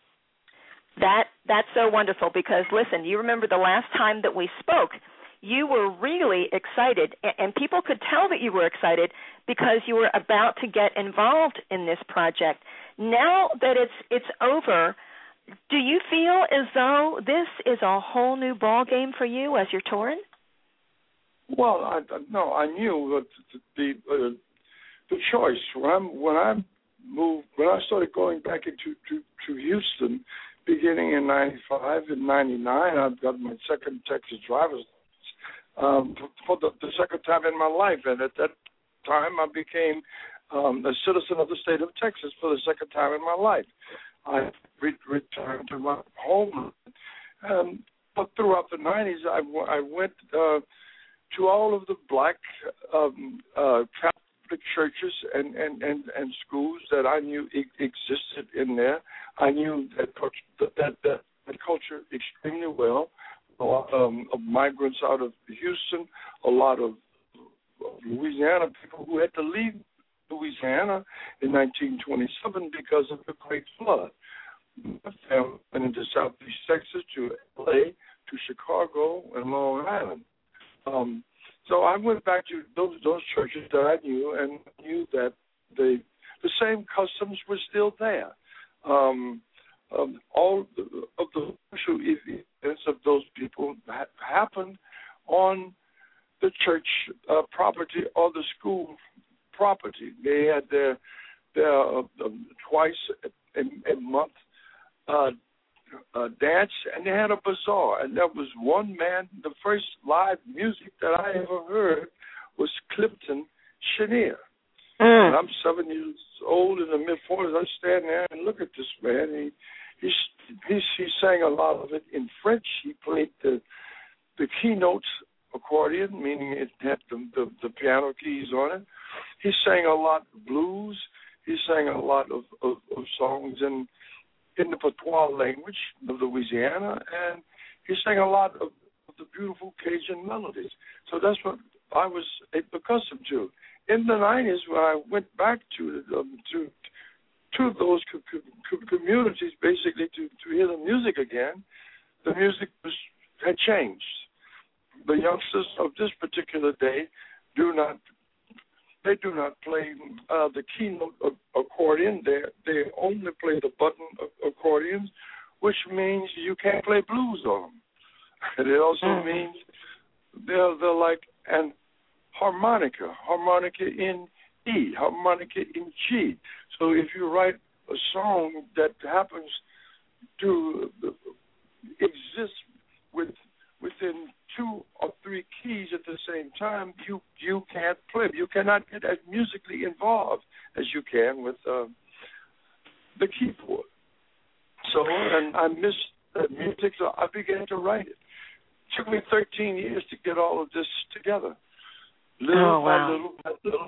That's so wonderful because, listen, you remember the last time that we spoke, you were really excited, and people could tell that you were excited because you were about to get involved in this project. Now that it's over, do you feel as though this is a whole new ball game for you as you're touring? Well, I knew the choice when I started going back to Houston, beginning in '95 and '99. I got my second Texas driver's license for the second time in my life, and at that time I became a citizen of the state of Texas for the second time in my life. I returned to my home, but throughout the '90s, I went to all of the black Catholic churches and schools that I knew existed in there. I knew that culture extremely well. A lot of migrants out of Houston, a lot of Louisiana people who had to leave Louisiana in 1927 because of the Great Flood. My family went into Southeast Texas, to L.A., to Chicago, and Long Island. So I went back to those churches that I knew and knew that the same customs were still there. All of the social events of those people happened on the church property or the school property. They had their twice a month dance, and they had a bazaar, and there was one man. The first live music that I ever heard was Clifton Chenier. And I'm 7 years old, in the mid-40s. I stand there and look at this man. He sang a lot of it in French. He played the keynotes accordion, meaning it had the piano keys on it. He sang a lot of blues. He sang a lot of songs in the patois language of Louisiana, and he sang a lot of the beautiful Cajun melodies. So that's what I was accustomed to. In the 90s, when I went back to those communities, basically to hear the music again, the music had changed. The youngsters of this particular day do not play the keynote accordion. They only play the button accordions, which means you can't play blues on them. And it also means they're like an harmonica in E, harmonica in G. So if you write a song that happens to exist within 2 or 3 keys at the same time, you can't play. You cannot get as musically involved as you can with the keyboard. So, and I missed that music, so I began to write it. It took me 13 years to get all of this together. Little by little,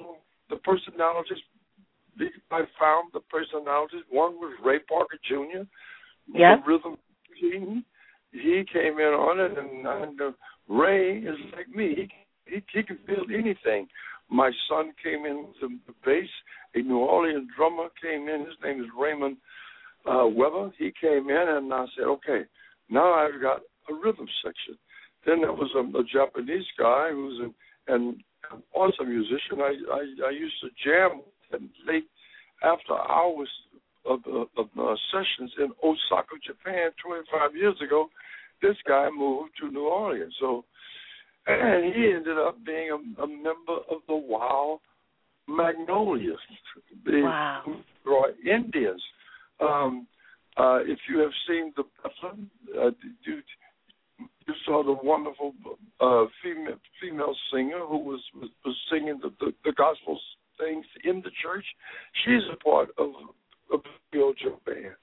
the personalities. I found the personalities. One was Ray Parker Jr., the rhythm king. He came in on it, and Ray is like me. He can build anything. My son came in with the bass. A New Orleans drummer came in. His name is Raymond Weber. He came in, and I said, okay, now I've got a rhythm section. Then there was a Japanese guy who's an awesome musician. I used to jam late after hours of sessions in Osaka, Japan, 25 years ago. This guy moved to New Orleans, and he ended up being a member of the Wild Magnolias, the Roy Indians. If you have seen the you saw the wonderful female singer who was singing the gospel things in the church. She's a part of the Creole Joe Band.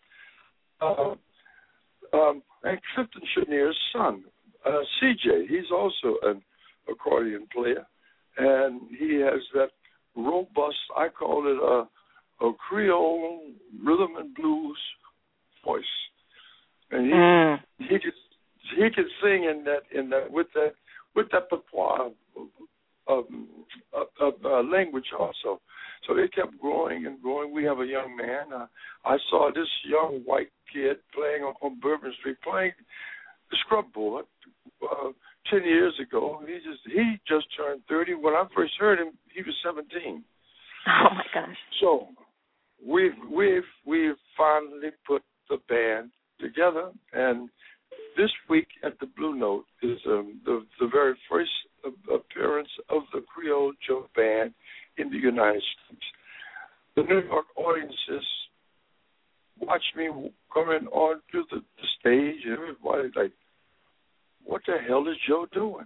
And Clifton Chanier's son, CJ, he's also an accordion player, and he has that robust, I call it a Creole rhythm and blues voice, and he could sing in that with that patois language also. So it kept growing and growing. We have a young man. I saw this young white kid playing on Bourbon Street, playing the scrub board 10 years ago. He just turned 30. When I first heard him, he was 17. Oh my gosh! So we've finally put the band together, and this week at the Blue Note is the very first appearance of the Creole Joe Band in the United States. The New York audiences watch me coming onto the stage, and everybody's like, what the hell is Joe doing?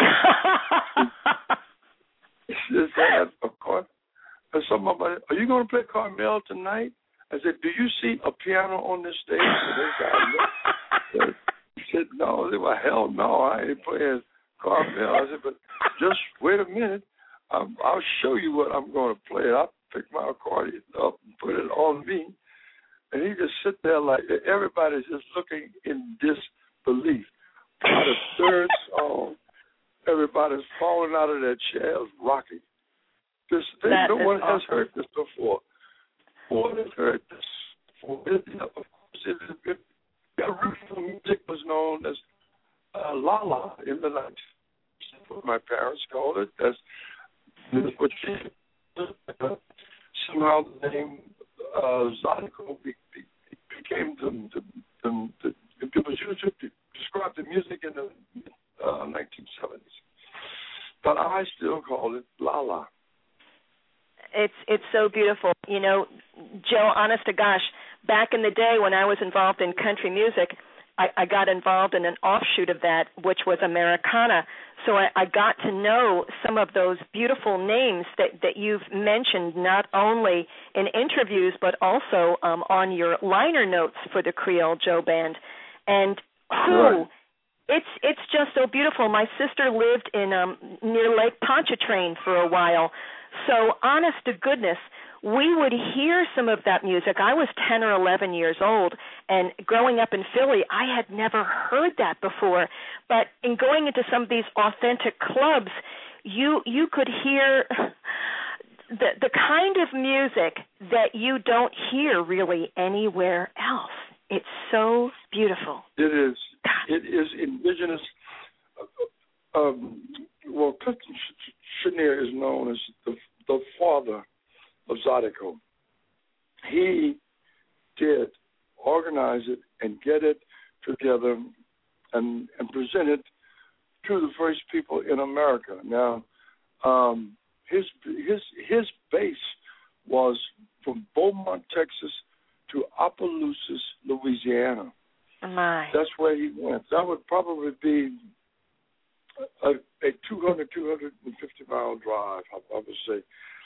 Is that a chord? And somebody, are you going to play Carmel tonight? I said, do you see a piano on this stage? And he said, no. They were, hell no, I ain't playing Carmel. I said, but just wait a minute. I'll show you what I'm going to play. I'll pick my accordion up and put it on me. And he just sit there like everybody's just looking in disbelief. By the third song, everybody's falling out of their chairs, rocking. No one has heard this before. No one has heard this before. Of course, original music was known as La La in the 90s. That's what my parents called it. That's what somehow the name Zydeco became it was used to describe the music in the 1970s. But I still call it La La. It's so beautiful. You know, Joe, honest to gosh, back in the day when I was involved in country music, I got involved in an offshoot of that, which was Americana. So I got to know some of those beautiful names that you've mentioned, not only in interviews, but also on your liner notes for the Creole Joe Band. And it's just so beautiful. My sister lived in near Lake Pontchartrain for a while. So honest to goodness, we would hear some of that music. I was 10 or 11 years old, and growing up in Philly, I had never heard that before. But in going into some of these authentic clubs, you could hear the kind of music that you don't hear really anywhere else. It's so beautiful. It is. It is indigenous. Well, Clifton Chenier is known as the father of Zydeco. He did organize it and get it together and present it to the first people in America. Now, his base was from Beaumont, Texas, to Opelousas, Louisiana. That's where he went. That would probably be a 250-mile drive, I would say.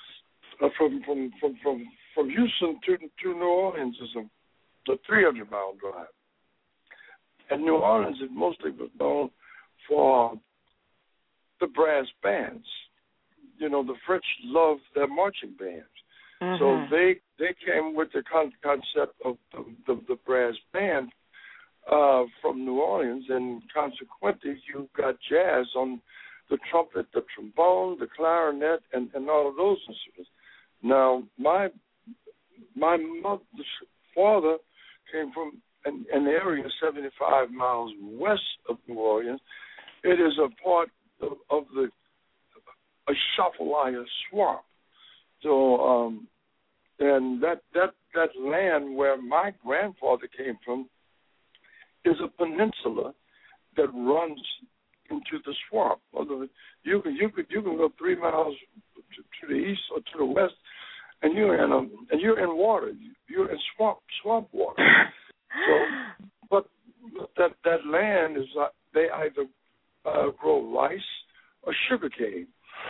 From Houston to New Orleans is a 300-mile drive. And New Orleans is mostly known for the brass bands. the French loved their marching bands. Mm-hmm. So they came with the concept of the brass band from New Orleans, and consequently you got jazz on the trumpet, the trombone, the clarinet, and all of those instruments. Now, my mother's father came from an area 75 miles west of New Orleans. It is a part of the Atchafalaya swamp. So, and that land where my grandfather came from is a peninsula that runs into the swamp. You can go 3 miles to the east or to the west, and you're in water. You're in swamp water. So, but that land is they either grow rice or sugarcane.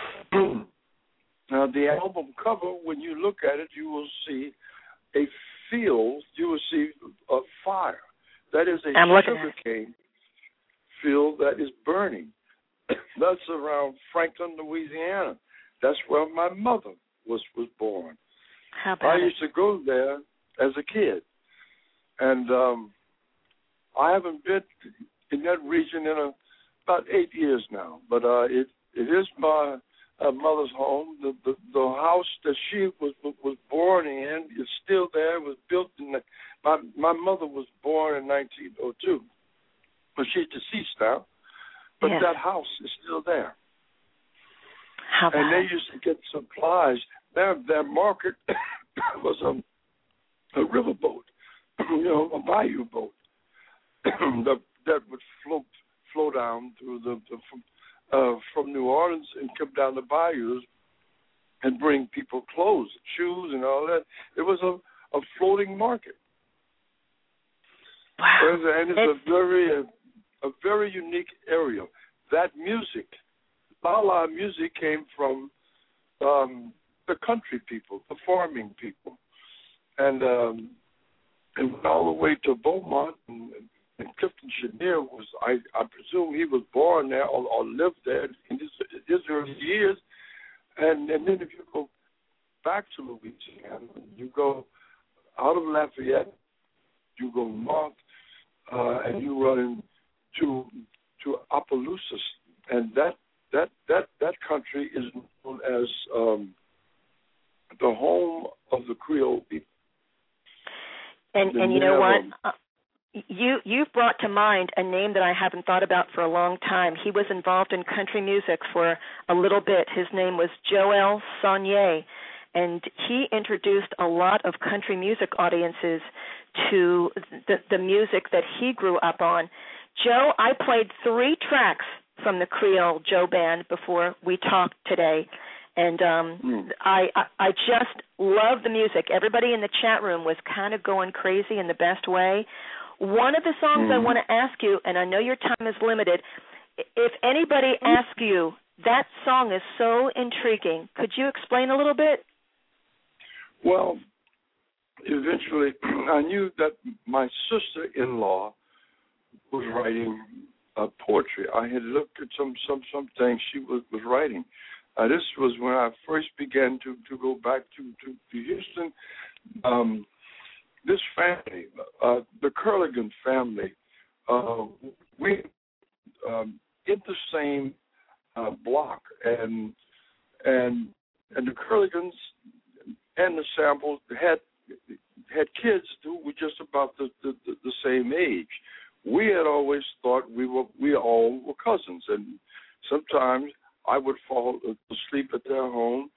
Now, the album cover, when you look at it, you will see a field. You will see a fire. That is a sugarcane field that is burning. That's around Franklin, Louisiana. That's where my mother was born. How about I used to go there as a kid, and I haven't been in that region in about 8 years now. But it is my mother's home. The house that she was born in is still there. It was built in my mother was born in 1902, but she's deceased now. But that house is still there. How about and they used to get supplies. Their market was a riverboat, a bayou boat that would flow down through from New Orleans and come down the bayous and bring people clothes, shoes, and all that. It was a floating market. Wow. And it's a very unique area. That music, Lala music, came from the country people, the farming people, and it went all the way to Beaumont. And Clifton Chenier was, I presume he was born there or lived there in his early years. And then if you go back to Louisiana, you go out of Lafayette, you go north, and you run into Opelousas, and that country is known as the home of the Creole people. And you know what? You've brought to mind a name that I haven't thought about for a long time. He was involved in country music for a little bit. His name was Joel Saunier, and he introduced a lot of country music audiences to the music that he grew up on. Joe, I played 3 tracks from the Creole Joe Band before we talked today, and I just love the music. Everybody in the chat room was kind of going crazy in the best way. One of the songs I want to ask you, and I know your time is limited, if anybody asks you, that song is so intriguing, could you explain a little bit? Well, eventually I knew that my sister-in-law was writing poetry. I had looked at some things she was writing. This was when I first began to go back to Houston. This family, the Curligan family, we in the same block, and the Curligans and the Samples had kids who were just about the same age. We had always thought we all were cousins, and sometimes I would fall asleep at their home.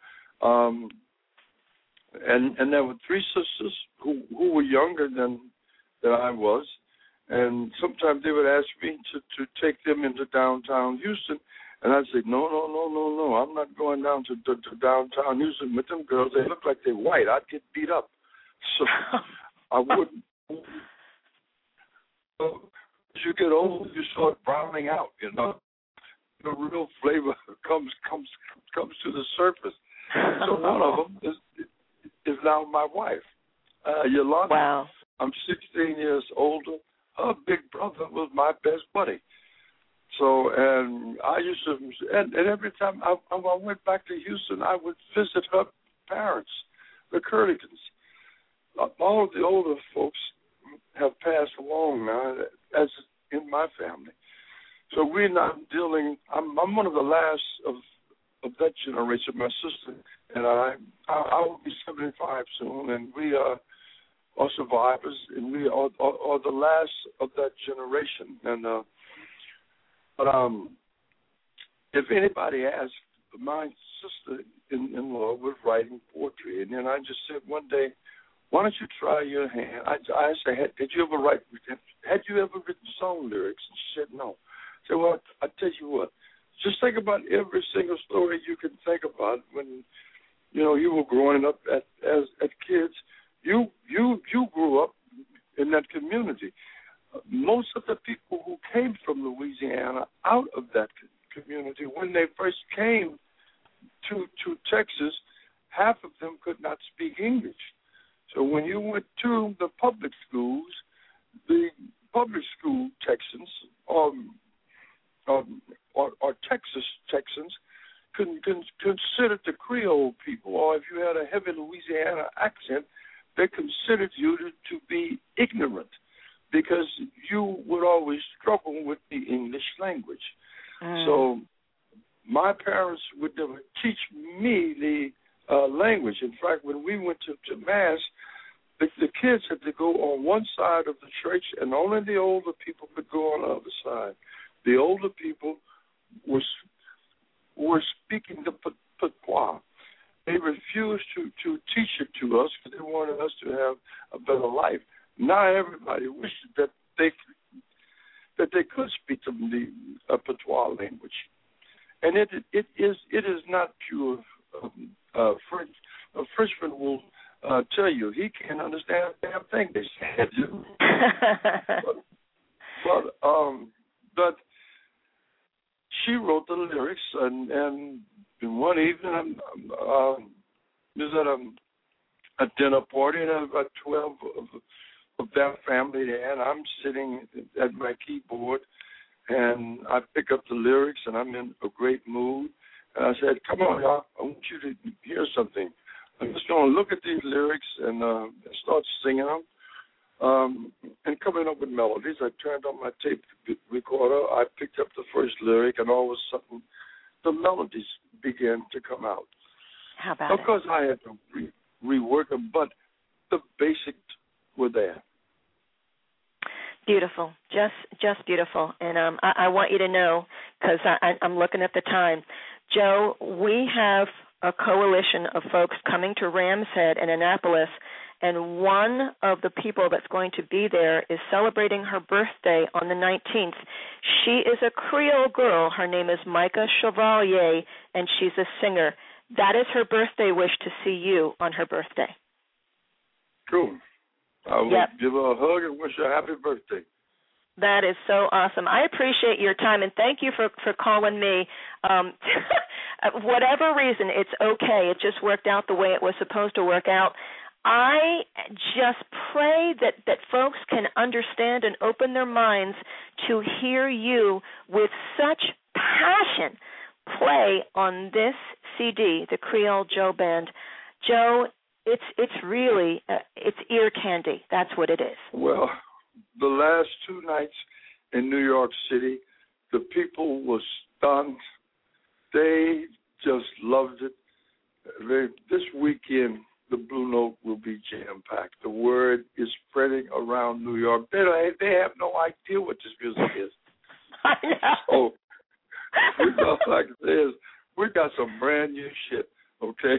And there were 3 sisters who were younger than I was, and sometimes they would ask me to take them into downtown Houston, and I'd say, no, I'm not going down to downtown Houston with them girls. They look like they're white. I'd get beat up. So I wouldn't. As you get old, you start browning out, The real flavor comes to the surface. So one of them is now my wife, Yolanda. Wow. I'm 16 years older. Her big brother was my best buddy. So, and I used to, and every time I went back to Houston, I would visit her parents, the Curligans. All of the older folks have passed along now, as in my family. So we're not dealing. I'm one of the last of that generation. My sister and I will be 75 soon, and we are survivors, and we are the last of that generation. And but if anybody asks, my sister-in-law was writing poetry, and then I just said one day, why don't you try your hand? I said, had you ever written song lyrics? And she said, no. I said, well, I tell you what, just think about every single story you can think about when, you were growing up as kids. You grew up in that community. Most of the people who came from Louisiana out of that community, when they first came to Texas, half of them could not speak English. So when you went to the public schools, the public school Texans or Texas Texans considered the Creole people, or if you had a heavy Louisiana accent, they considered you to be ignorant because you would always struggle with the English language. So my parents would never teach me the language. In fact, when we went to Mass, the kids had to go on one side of the church, and only the older people could go on the other side. The older people were speaking the patois. They refused to teach it to us because they wanted us to have a better life. Now everybody wishes that they could speak the patois language, and it is not pure French. A Frenchman will tell you he can't understand a damn thing they said. but she wrote the lyrics, and one evening was at a dinner party, and about 12 of that family there, and I'm sitting at my keyboard, and I pick up the lyrics, and I'm in a great mood. And I said, come on, y'all, I want you to hear something. I'm just going to look at these lyrics and start singing them and coming up with melodies. I turned on my tape recorder. I picked up the first lyric, and all of a sudden the melodies began to come out. How about Of course, I had to rework them, but the basics were there. Beautiful, just beautiful. And I want you to know, because I'm looking at the time, Joe, we have a coalition of folks coming to Ram's Head in Annapolis, and one of the people that's going to be there is celebrating her birthday on the 19th. She is a Creole girl. Her name is Micah Chevalier, and she's a singer. That is her birthday wish, to see you on her birthday. Cool. I will give her a hug and wish her a happy birthday. That is so awesome. I appreciate your time, and thank you for calling me. Whatever reason, it's okay. It just worked out the way it was supposed to work out. I just pray that folks can understand and open their minds to hear you with such passion play on this CD, the Creole Joe Band. Joe, it's really, it's ear candy. That's what it is. Well, the last 2 nights in New York City, the people were stunned. They just loved it. This weekend, the Blue Note will be jam-packed. The word is spreading around New York. They have no idea what this music is. I know. So, like I said, we got some brand new shit, okay?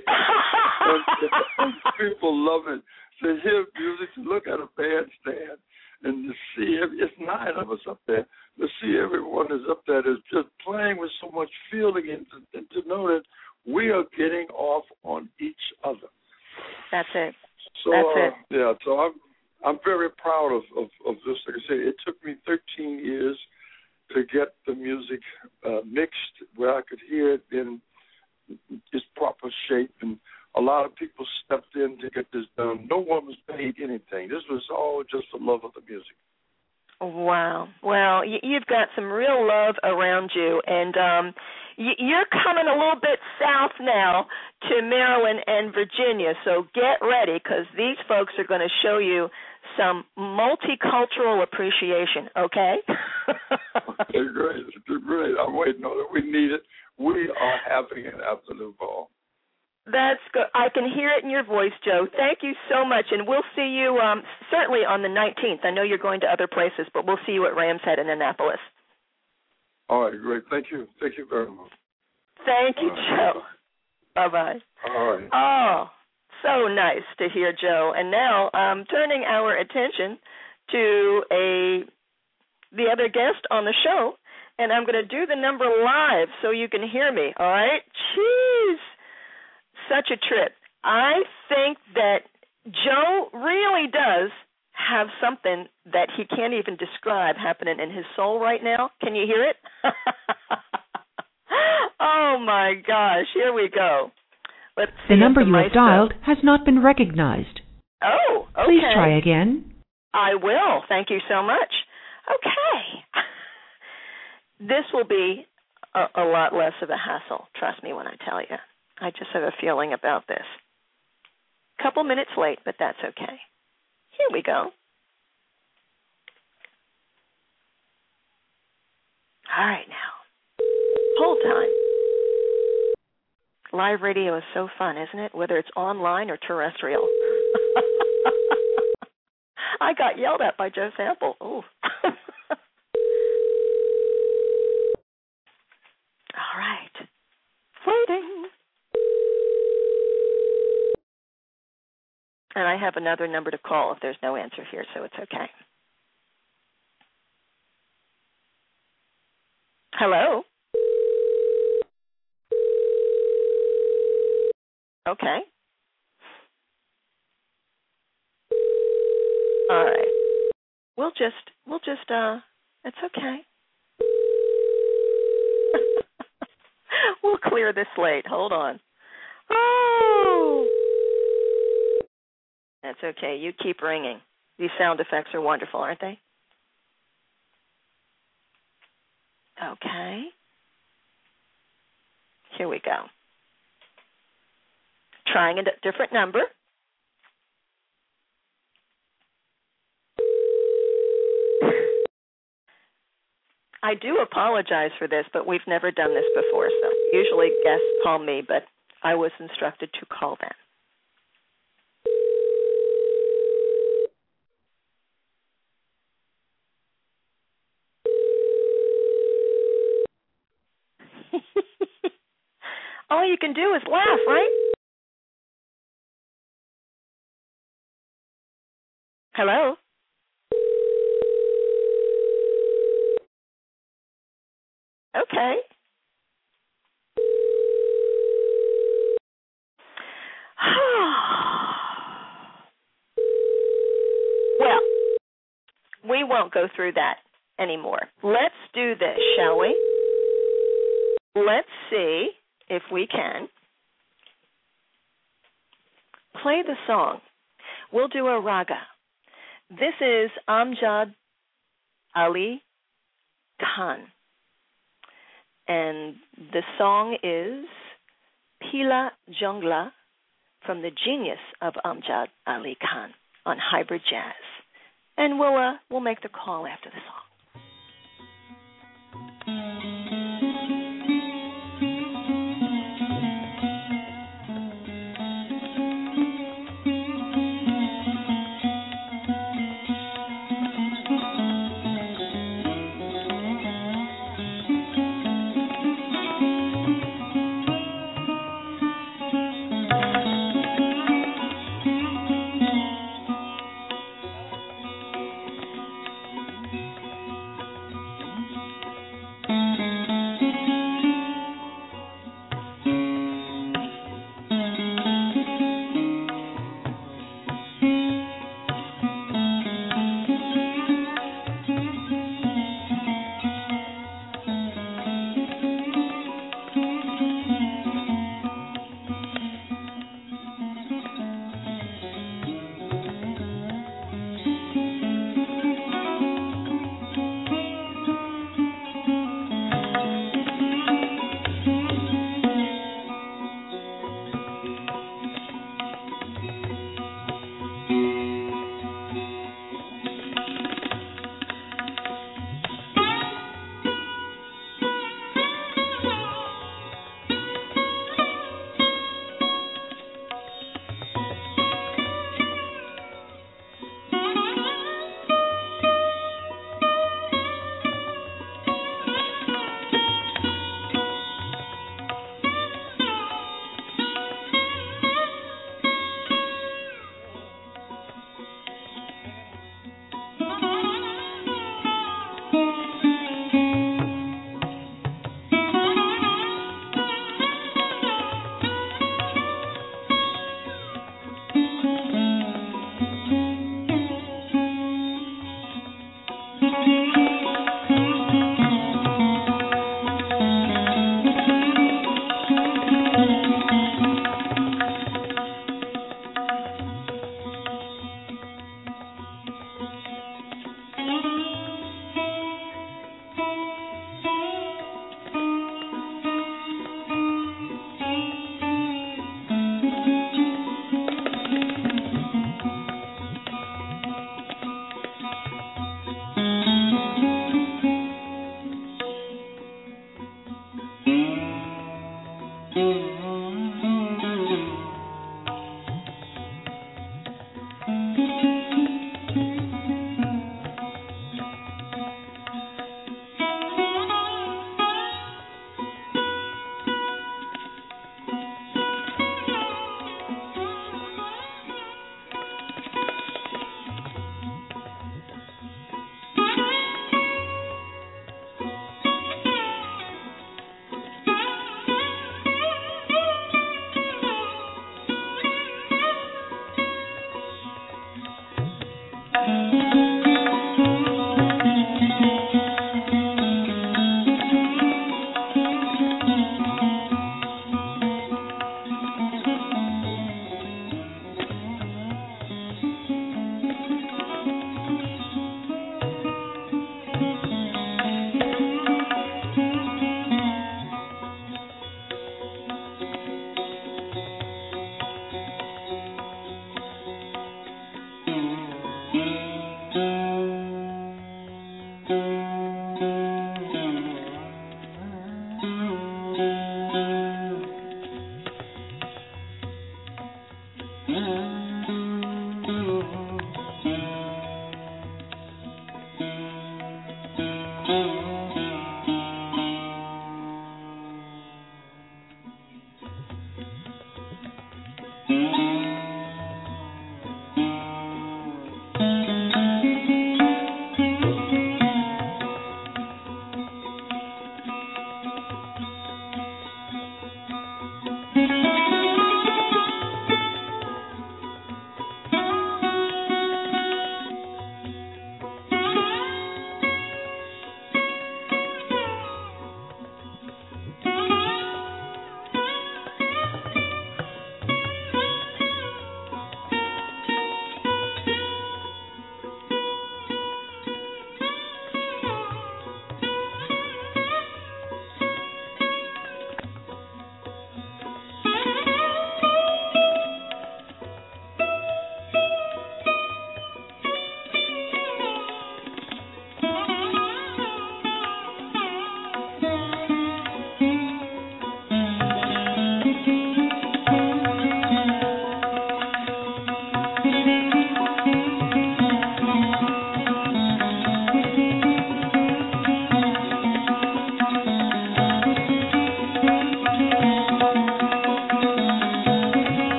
and people love it. To hear music, to look at a bandstand, and to see it's 9 of us up there. To see everyone is up there is just playing with so much feeling, and to know that we are getting off on each other. That's it. So, That's it. Yeah. So I'm very proud of this. Like I said, it took me 13 years to get the music mixed where I could hear it in its proper shape, and a lot of people stepped in to get this done. No one was paid anything. This was all just the love of the music. Wow. Well, you've got some real love around you, and you're coming a little bit south now to Maryland and Virginia, so get ready because these folks are going to show you some multicultural appreciation, okay? Okay, great. Great. I'm waiting on it. We need it. We are having an absolute ball. That's good. I can hear it in your voice, Joe. Thank you so much, and we'll see you certainly on the 19th. I know you're going to other places, but we'll see you at Rams Head in Annapolis. All right, great. Thank you. Thank you very much. Thank you, Joe. Bye-bye. All right. Oh, so nice to hear Joe. And now turning our attention to the other guest on the show, and I'm going to do the number live so you can hear me, all right? Jeez, such a trip. I think that Joe really does have something that he can't even describe happening in his soul right now. Can you hear it? Oh, my gosh. Here we go. Let's see. The number you have dialed has not been recognized. Oh, okay. Please try again. I will. Thank you so much. Okay. This will be a lot less of a hassle. Trust me when I tell you. I just have a feeling about this. Couple minutes late, but that's okay. Here we go. All right, now. Hold time. Live radio is so fun, isn't it? Whether it's online or terrestrial. I got yelled at by Joe Sample. Ooh. All right. Waiting. And I have another number to call if there's no answer here, so it's okay. Hello? Okay. All right. We'll just it's okay. We'll clear this slate. Hold on. Oh. That's okay. You keep ringing. These sound effects are wonderful, aren't they? Okay. Here we go. Trying a different number. I do apologize for this, but we've never done this before, so usually guests call me, but I was instructed to call them. All you can do is laugh, right? Hello? Okay. Well, we won't go through that anymore. Let's do this, shall we? Let's see if we can play the song. We'll do a raga. This is Amjad Ali Khan. And the song is Pila Jongla from the genius of Amjad Ali Khan on Hybrid Jazz. And we'll make the call after the song.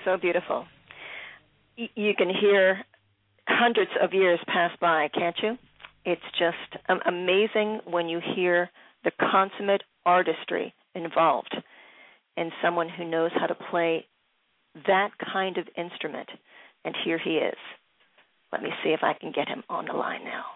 so beautiful. You can hear hundreds of years pass by, can't you? It's just amazing when you hear the consummate artistry involved in someone who knows how to play that kind of instrument. And here he is. Let me see if I can get him on the line now.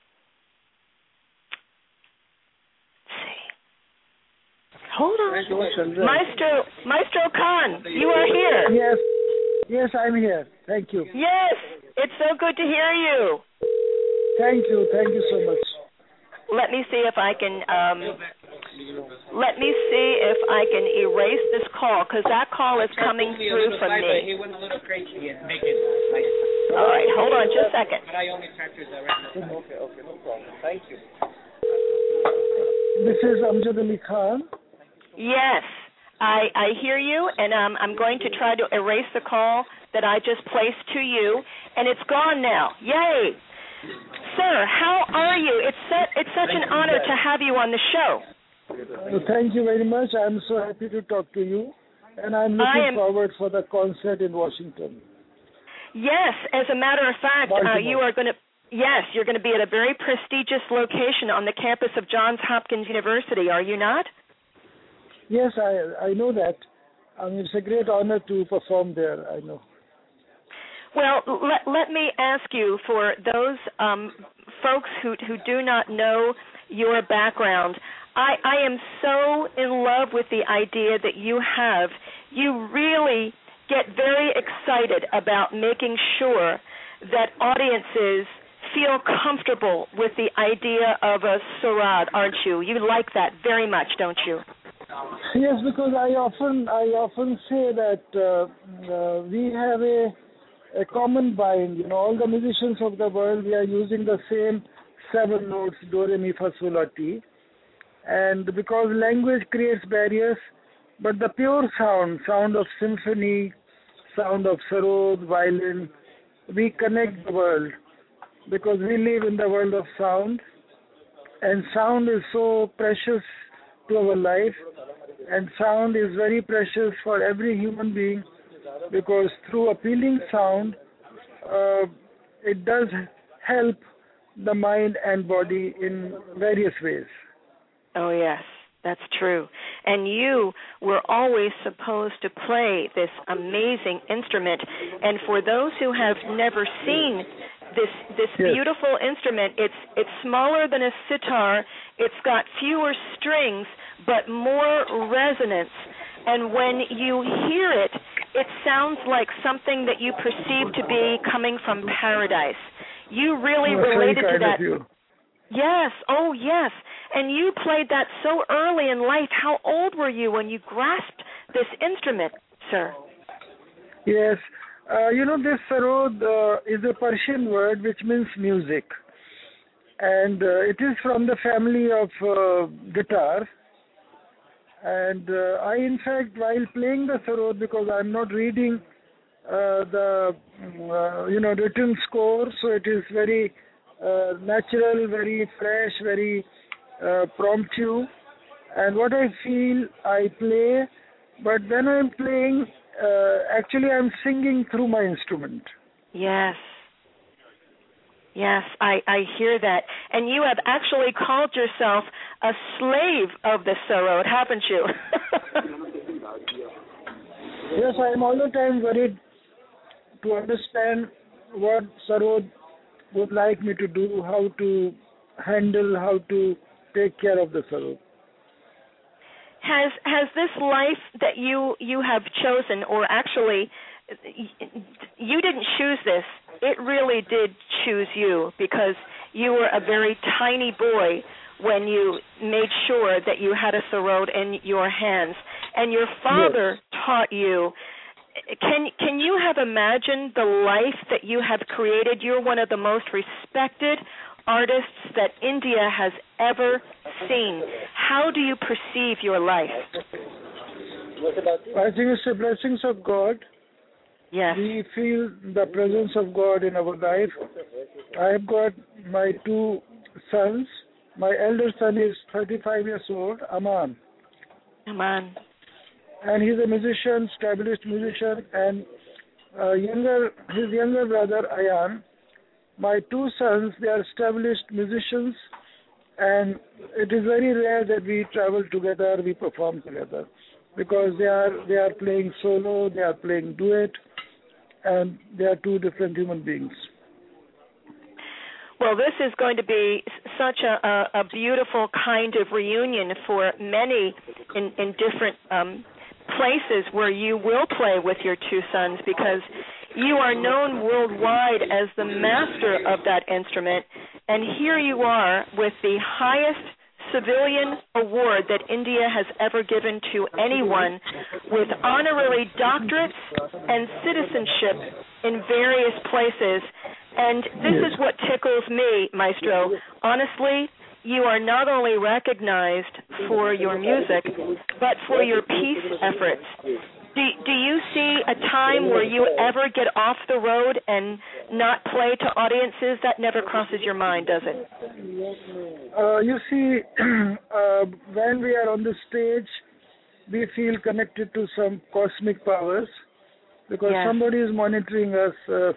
Let's see. Hold on. Maestro Khan, you are here. Yes, I'm here. Thank you. Yes, it's so good to hear you. Thank you so much. Let me see if I can erase this call, because that call is coming through from me. He went a little crazy and make it all right, hold on just a second. But I only practiced around. Okay, no problem. Thank you. This is Amjad Ali Khan. Yes, I hear you, and I'm going to try to erase the call that I just placed to you, and it's gone now. Yay! Sir, how are you? It's such an honor to have you on the show. Thank you very much. I'm so happy to talk to you, and I'm looking forward for the concert in Washington. Yes, as a matter of fact, you're going to be at a very prestigious location on the campus of Johns Hopkins University, are you not? Yes, I know that. It's a great honor to perform there, I know. Well, let me ask you, for those folks who do not know your background, I am so in love with the idea that you really get very excited about making sure that audiences feel comfortable with the idea of a sarod, aren't you? You like that very much, don't you? Yes, because I often say that we have a common bind. All the musicians of the world, we are using the same 7 notes, do, re, mi, fa, sol, la, ti. And because language creates barriers, but the pure sound of symphony, sound of sarod, violin, we connect the world because we live in the world of sound, and sound is so precious to our life, and sound is very precious for every human being because through appealing sound, it does help the mind and body in various ways. Oh, yes, that's true. And you were always supposed to play this amazing instrument. And for those who have never seen this beautiful instrument, it's smaller than a sitar. It's got fewer strings, but more resonance. And when you hear it, it sounds like something that you perceive to be coming from paradise. You really related to that. Yes, oh yes. And you played that so early in life. How old were you when you grasped this instrument, sir? Yes. This sarod is a Persian word which means music. And it is from the family of guitar. And I, in fact, while playing the sarod, because I'm not reading the written score, so it is very natural, very fresh, very promptu. And what I feel, I play, but when I'm playing, actually I'm singing through my instrument. Yes. Yes, I hear that. And you have actually called yourself a slave of the sarod, haven't you? Yes, I am all the time worried to understand what sarod would like me to do, how to handle, how to take care of the sarod. Has this life that you have chosen, or actually you didn't choose this, it really did choose you, because you were a very tiny boy when you made sure that you had a sarod in your hands, and your father taught you. Can you have imagined the life that you have created? You're one of the most respected artists that India has ever seen. How do you perceive your life? I think it's the blessings of God. Yes. We feel the presence of God in our life. I've got my 2 sons. My elder son is 35 years old, Aman. Aman. And he's a musician, established musician, and his younger brother Ayan. My two sons, they are established musicians, and it is very rare that we travel together, we perform together, because they are playing solo, they are playing duet, and they are two different human beings. Well, this is going to be such a beautiful kind of reunion for many in different places where you will play with your two sons, because you are known worldwide as the master of that instrument, and here you are with the highest civilian award that India has ever given to anyone, with honorary doctorates and citizenship in various places. And this is what tickles me, Maestro. Honestly, you are not only recognized for your music, but for your peace efforts. Do you see a time where you ever get off the road and not play to audiences? That never crosses your mind, does it? You see, when we are on the stage, we feel connected to some cosmic powers, because somebody is monitoring us,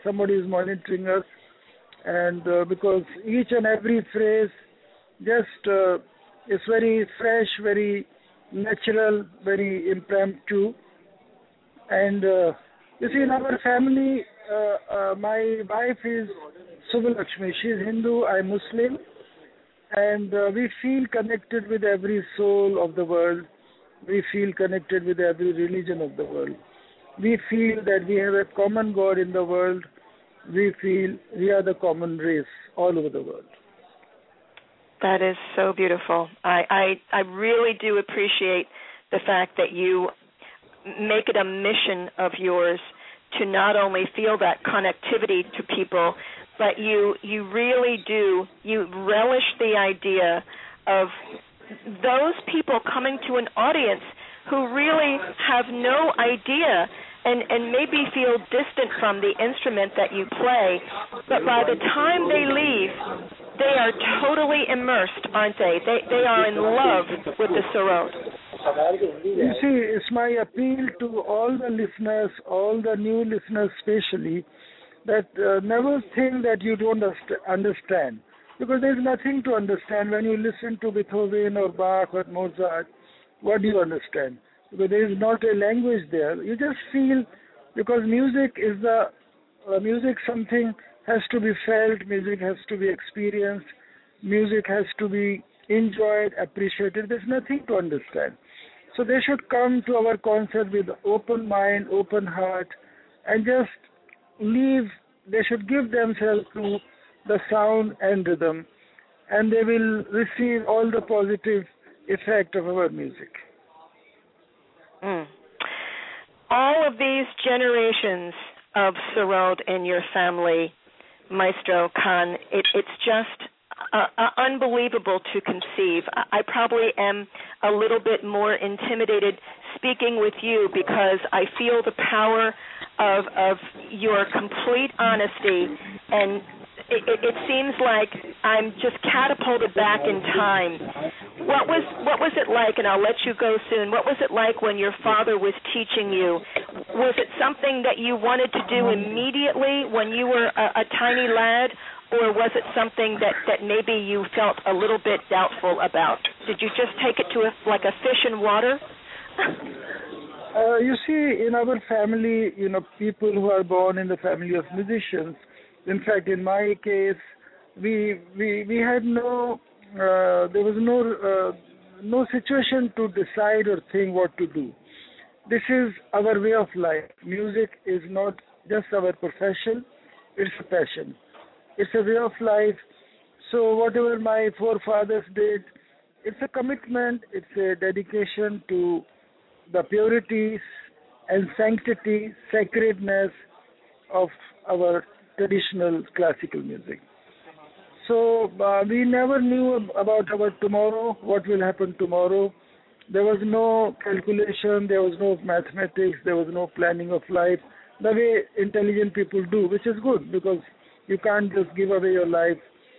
and because each and every phrase just is very fresh, very natural, very impromptu. And you see, in our family, my wife is Subbalakshmi. She is Hindu, I am Muslim, and we feel connected with every soul of the world. We feel connected with every religion of the world. We feel that we have a common God in the world. We feel we are the common race all over the world. That is so beautiful. I really do appreciate the fact that you make it a mission of yours to not only feel that connectivity to people, but you really do, you relish the idea of those people coming to an audience who really have no idea and maybe feel distant from the instrument that you play, but by the time they leave, they are totally immersed, aren't they? They are in love with the sarod. You see, it's my appeal to all the listeners, all the new listeners especially, that never think that you don't understand, because there's nothing to understand. When you listen to Beethoven or Bach or Mozart, what do you understand? Because there is not a language there. You just feel, because music is music something has to be felt, music has to be experienced, music has to be enjoyed, appreciated. There's nothing to understand. So they should come to our concert with open mind, open heart, and just leave. They should give themselves to the sound and rhythm, and they will receive all the positive effect of our music. All of these generations of sarod in your family, Maestro Khan, it's just unbelievable to conceive. I probably am a little bit more intimidated speaking with you, because I feel the power of your complete honesty, and it seems like I'm just catapulted back in time. What was it like, and I'll let you go soon, what was it like when your father was teaching you? Was it something that you wanted to do immediately when you were a tiny lad, or was it something that maybe you felt a little bit doubtful about? Did you just take it to like a fish in water? You see, in our family, people who are born in the family of musicians, in fact, in my case, we had there was no situation to decide or think what to do. This is our way of life. Music is not just our profession, it's a passion. It's a way of life. So whatever my forefathers did, it's a commitment, it's a dedication to the purities and sanctity, sacredness of our traditional classical music. So we never knew about our tomorrow, what will happen tomorrow. There was no calculation, there was no mathematics, there was no planning of life, the way intelligent people do, which is good, because you can't just give away your life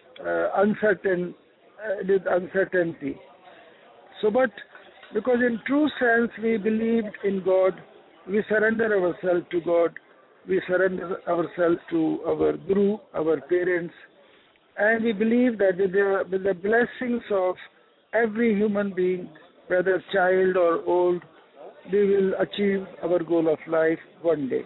with uncertainty. So, but because in true sense we believed in God, we surrender ourselves to God, we surrender ourselves to our Guru, our parents, and we believe that with the blessings of every human being, whether child or old, we will achieve our goal of life one day.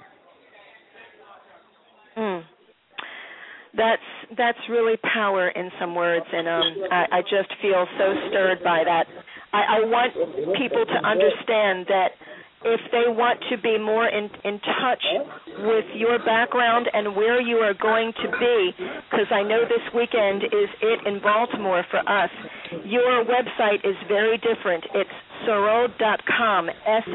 That's really power in some words, and I just feel so stirred by that. I want people to understand that if they want to be more in touch with your background and where you are going to be, because I know this weekend is it in Baltimore for us, your website is very different. It's sarod.com,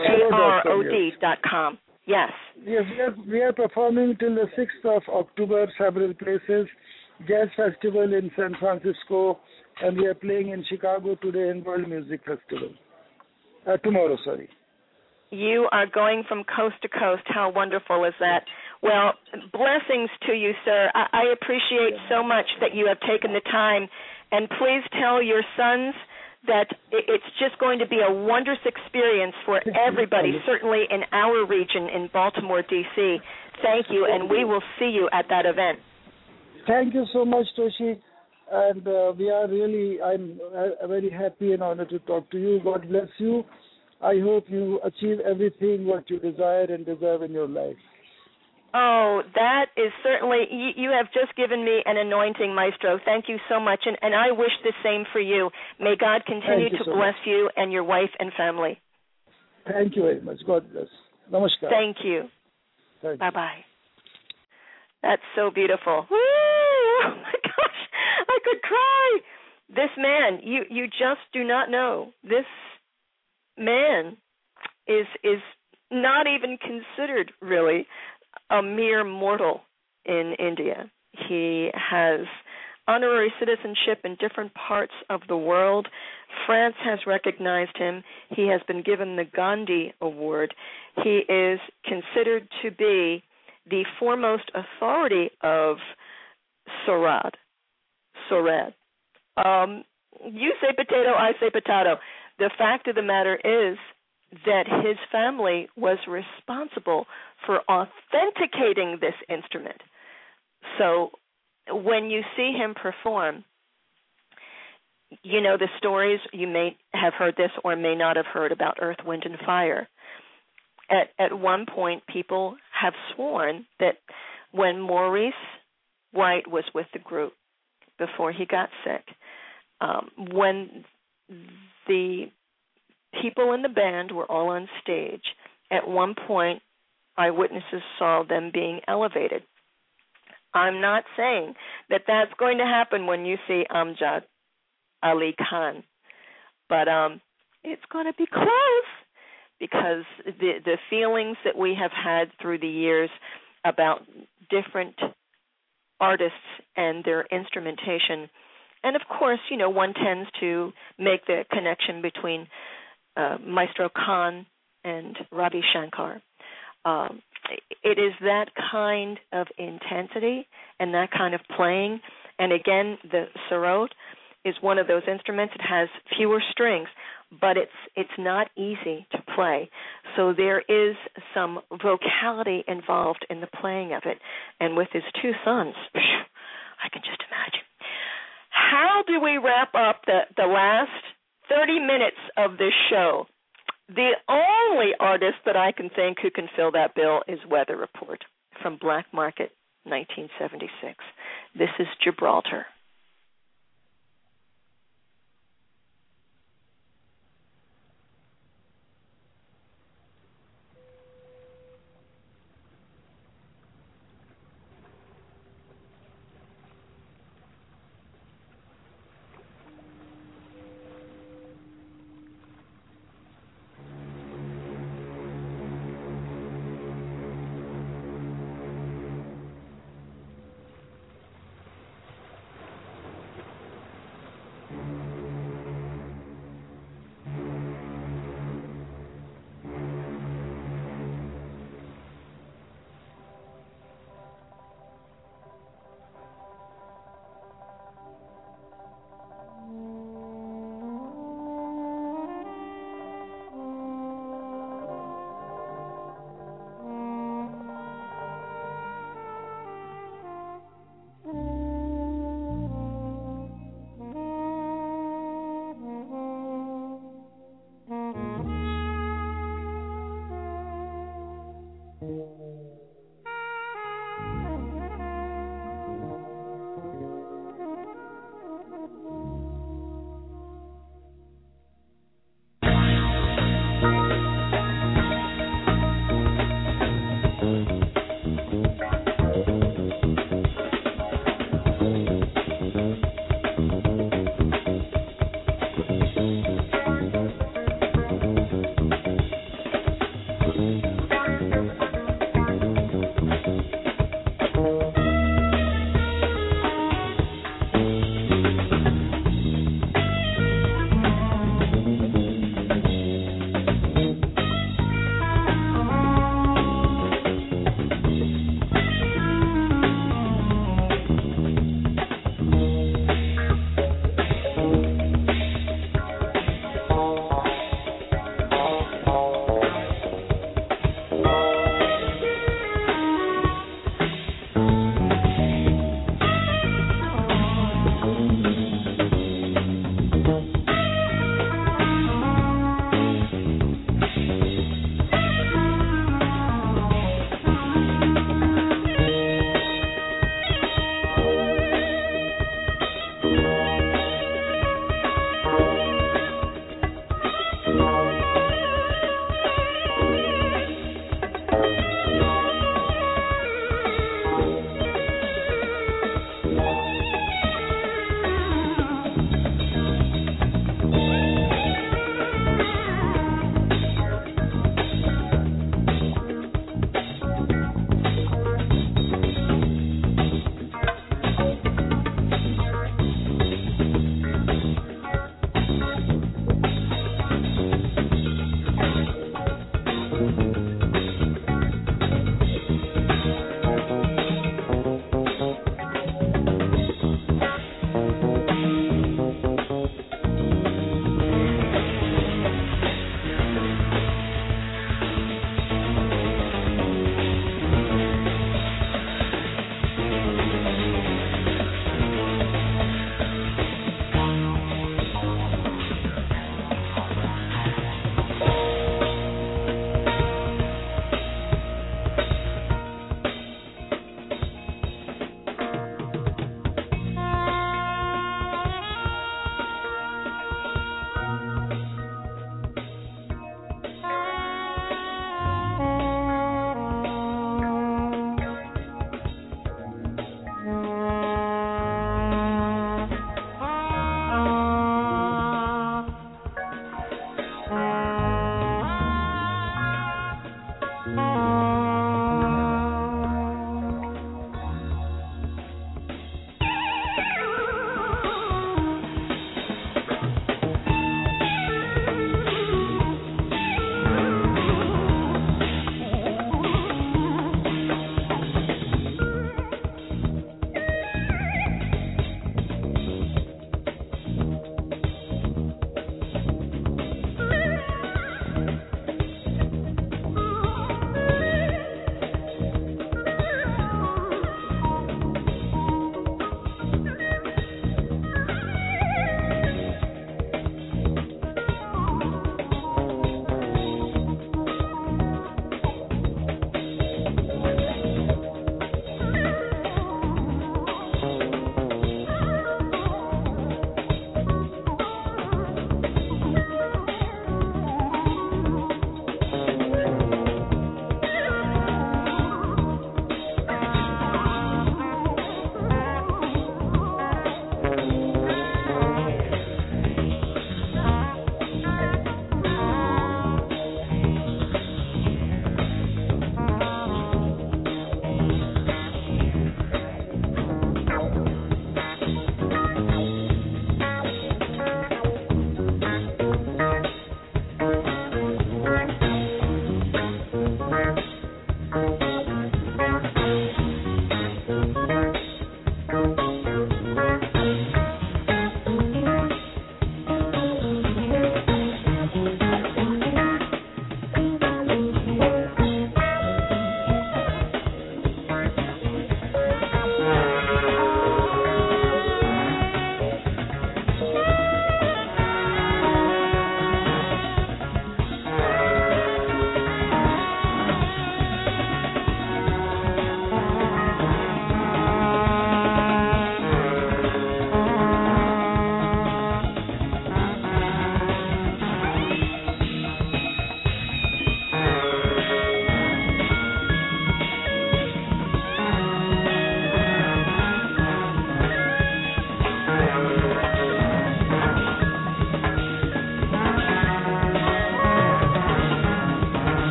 SAROD.com. Yes. Yes, we are performing till the 6th of October, several places. Jazz Festival in San Francisco, and we are playing in Chicago today in World Music Festival. Tomorrow, sorry. You are going from coast to coast. How wonderful is that? Well, blessings to you, sir. I appreciate so much that you have taken the time, and please tell your sons that it's just going to be a wondrous experience for everybody, certainly in our region in Baltimore, D.C. Thank you, and we will see you at that event. Thank you so much, Toshi. And I'm very happy and honored to talk to you. God bless you. I hope you achieve everything what you desire and deserve in your life. Oh, that is certainly, you have just given me an anointing, Maestro. Thank you so much, and I wish the same for you. May God continue to bless you and your wife and family. Thank you very much. God bless. Namaskar. Thank you. Bye-bye. That's so beautiful. Woo! Oh, my gosh. I could cry. This man, you just do not know. This man is not even considered, really, a mere mortal in India. He has honorary citizenship in different parts of the world. France has recognized him. He has been given the Gandhi Award. He is considered to be the foremost authority of Sarod. You say potato, I say potato. The fact of the matter is that his family was responsible for authenticating this instrument. So when you see him perform, you know the stories, you may have heard this or may not have heard about Earth, Wind, and Fire. At one point, people have sworn that when Maurice White was with the group before he got sick, when the people in the band were all on stage, at one point, eyewitnesses saw them being elevated. I'm not saying that that's going to happen when you see Amjad Ali Khan, but it's going to be close, because the feelings that we have had through the years about different artists and their instrumentation, and of course, you know, one tends to make the connection between Maestro Khan and Ravi Shankar. It is that kind of intensity and that kind of playing. And again, the sarod is one of those instruments. It has fewer strings, but it's not easy to play. So there is some vocality involved in the playing of it. And with his two sons, I can just imagine. How do we wrap up the last 30 minutes of this show? The only artist that I can think who can fill that bill is Weather Report from Black Market, 1976. This is Gibraltar.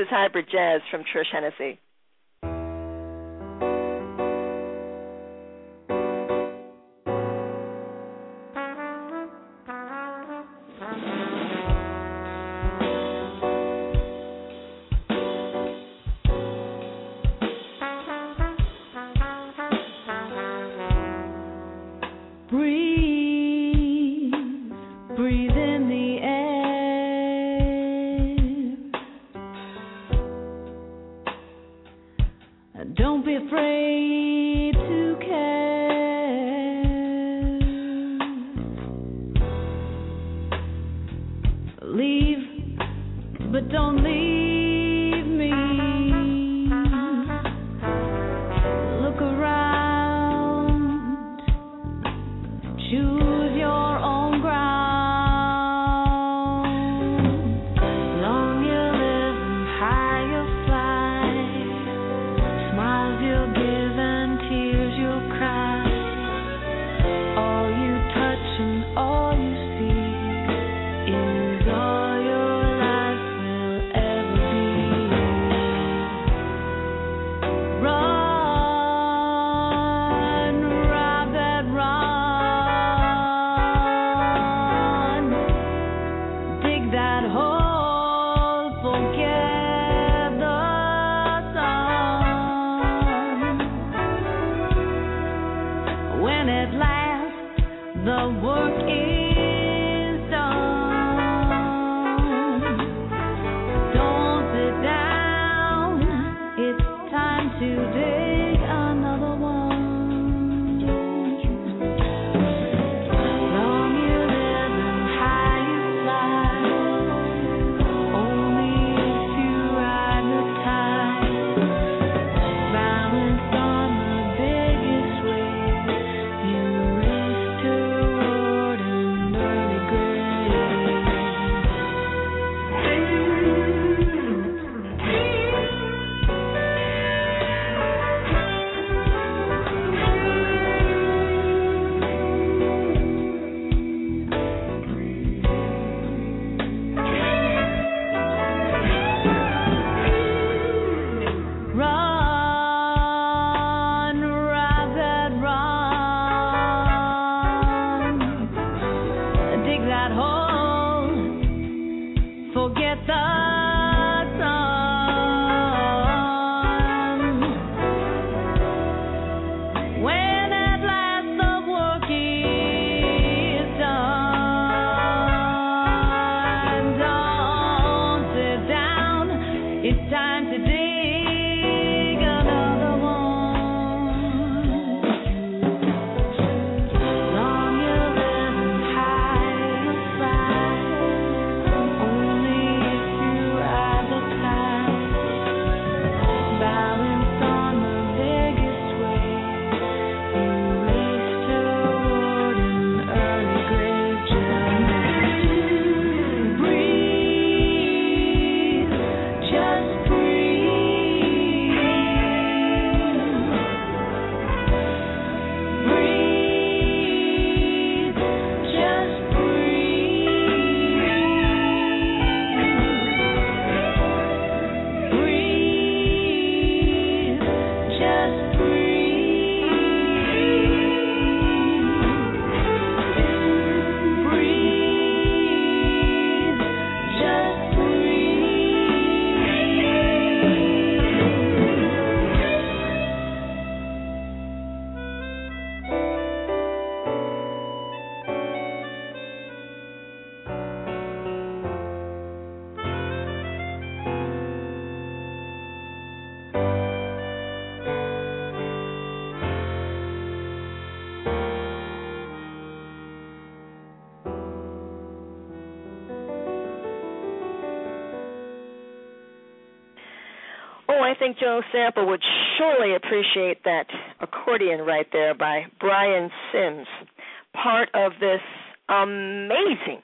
is Hybrid Jazz from Trish Hennessy. I think Joe Sample would surely appreciate that accordion right there by Brian Sims, part of this amazing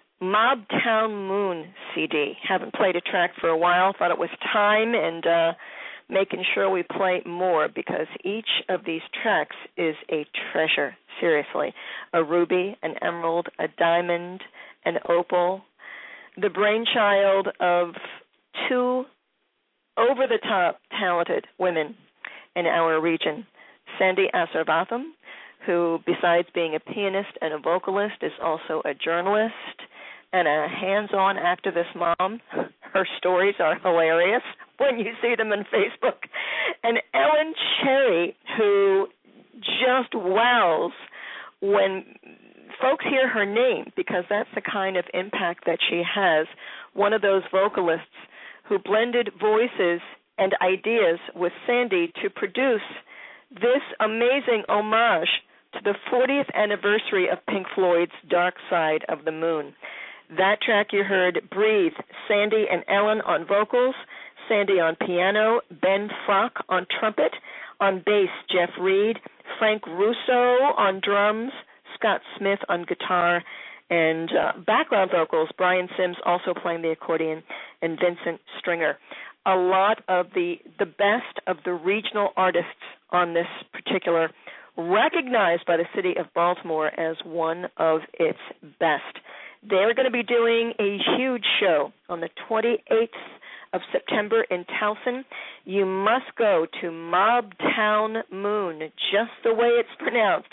Mobtown Moon CD. Haven't played a track for a while, thought it was time, and making sure we play more because each of these tracks is a treasure, seriously. A ruby, an emerald, a diamond, an opal, the brainchild of two over-the-top talented women in our region. Sandy Asirvatham, who besides being a pianist and a vocalist is also a journalist and a hands-on activist mom. Her stories are hilarious when you see them on Facebook. And Ellen Cherry, who just wows when folks hear her name, because that's the kind of impact that she has. One of those vocalists who blended voices and ideas with Sandy to produce this amazing homage to the 40th anniversary of Pink Floyd's Dark Side of the Moon. That track you heard, Breathe, Sandy and Ellen on vocals, Sandy on piano, Ben Frock on trumpet, on bass, Jeff Reed, Frank Russo on drums, Scott Smith on guitar, and background vocals, Brian Sims also playing the accordion, and Vincent Stringer. A lot of the best of the regional artists on this particular, recognized by the city of Baltimore as one of its best. They're going to be doing a huge show on the 28th of September in Towson. You must go to Mobtown Moon, just the way it's pronounced,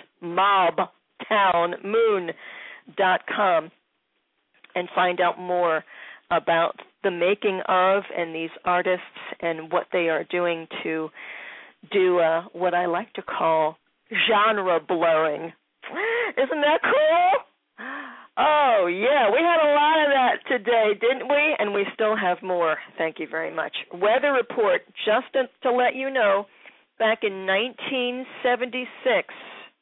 mobtownmoon.com, and find out more about the making of and these artists and what they are doing to do what I like to call genre blurring. Isn't that cool? Oh, yeah, we had a lot of that today, didn't we? And we still have more. Thank you very much. Weather report, just to let you know, back in 1976,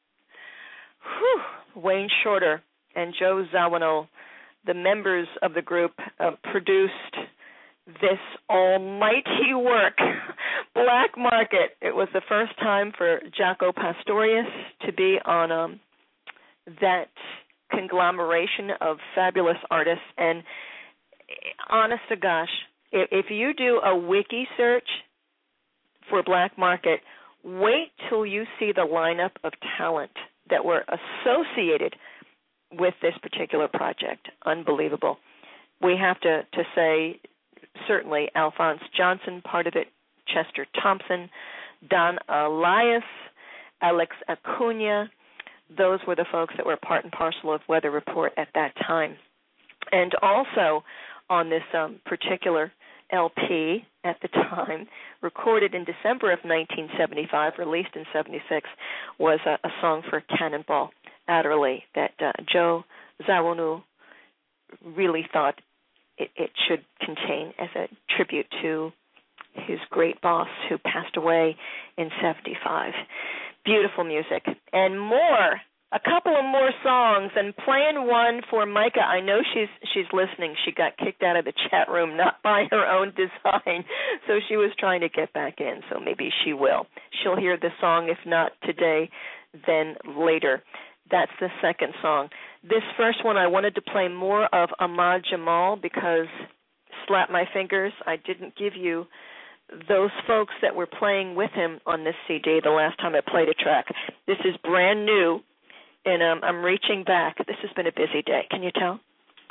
Wayne Shorter and Joe Zawinul, the members of the group, produced this almighty work, Black Market. It was the first time for Jaco Pastorius to be on that conglomeration of fabulous artists. And honest to gosh, if you do a wiki search for Black Market, wait till you see the lineup of talent that were associated with this particular project. Unbelievable. We have to say, certainly, Alphonse Johnson, part of it, Chester Thompson, Don Elias, Alex Acuna. Those were the folks that were part and parcel of Weather Report at that time. And also on this particular LP at the time, recorded in December of 1975, released in 76, was a song for Cannonball Adderley that Joe Zawinul really thought it should contain as a tribute to his great boss who passed away in 75. Beautiful music. And more, a couple of more songs, and playing one for Micah. I know she's listening. She got kicked out of the chat room, not by her own design, so she was trying to get back in, so maybe she will. She'll hear the song, if not today, then later. That's the second song. This first one, I wanted to play more of Ahmad Jamal because, slap my fingers, I didn't give you those folks that were playing with him on this CD the last time I played a track. This is brand new, and I'm reaching back. This has been a busy day. Can you tell?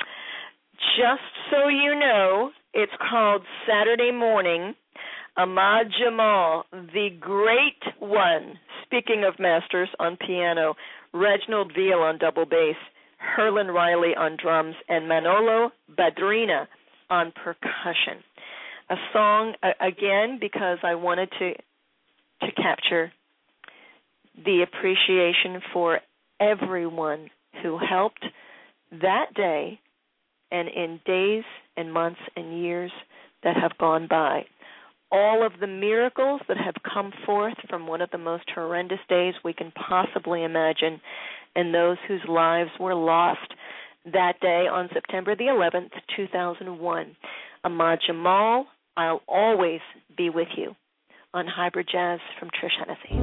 Just so you know, it's called Saturday Morning. Ahmad Jamal, the great one, speaking of masters, on piano, Reginald Veal on double bass, Herlin Riley on drums, and Manolo Badrina on percussion. A song, again, because I wanted to capture the appreciation for everyone who helped that day and in days and months and years that have gone by. All of the miracles that have come forth from one of the most horrendous days we can possibly imagine, and those whose lives were lost that day on September the 11th, 2001. Ahmad Jamal, I'll always be with you, on Hybrid Jazz from Trish Hennessy.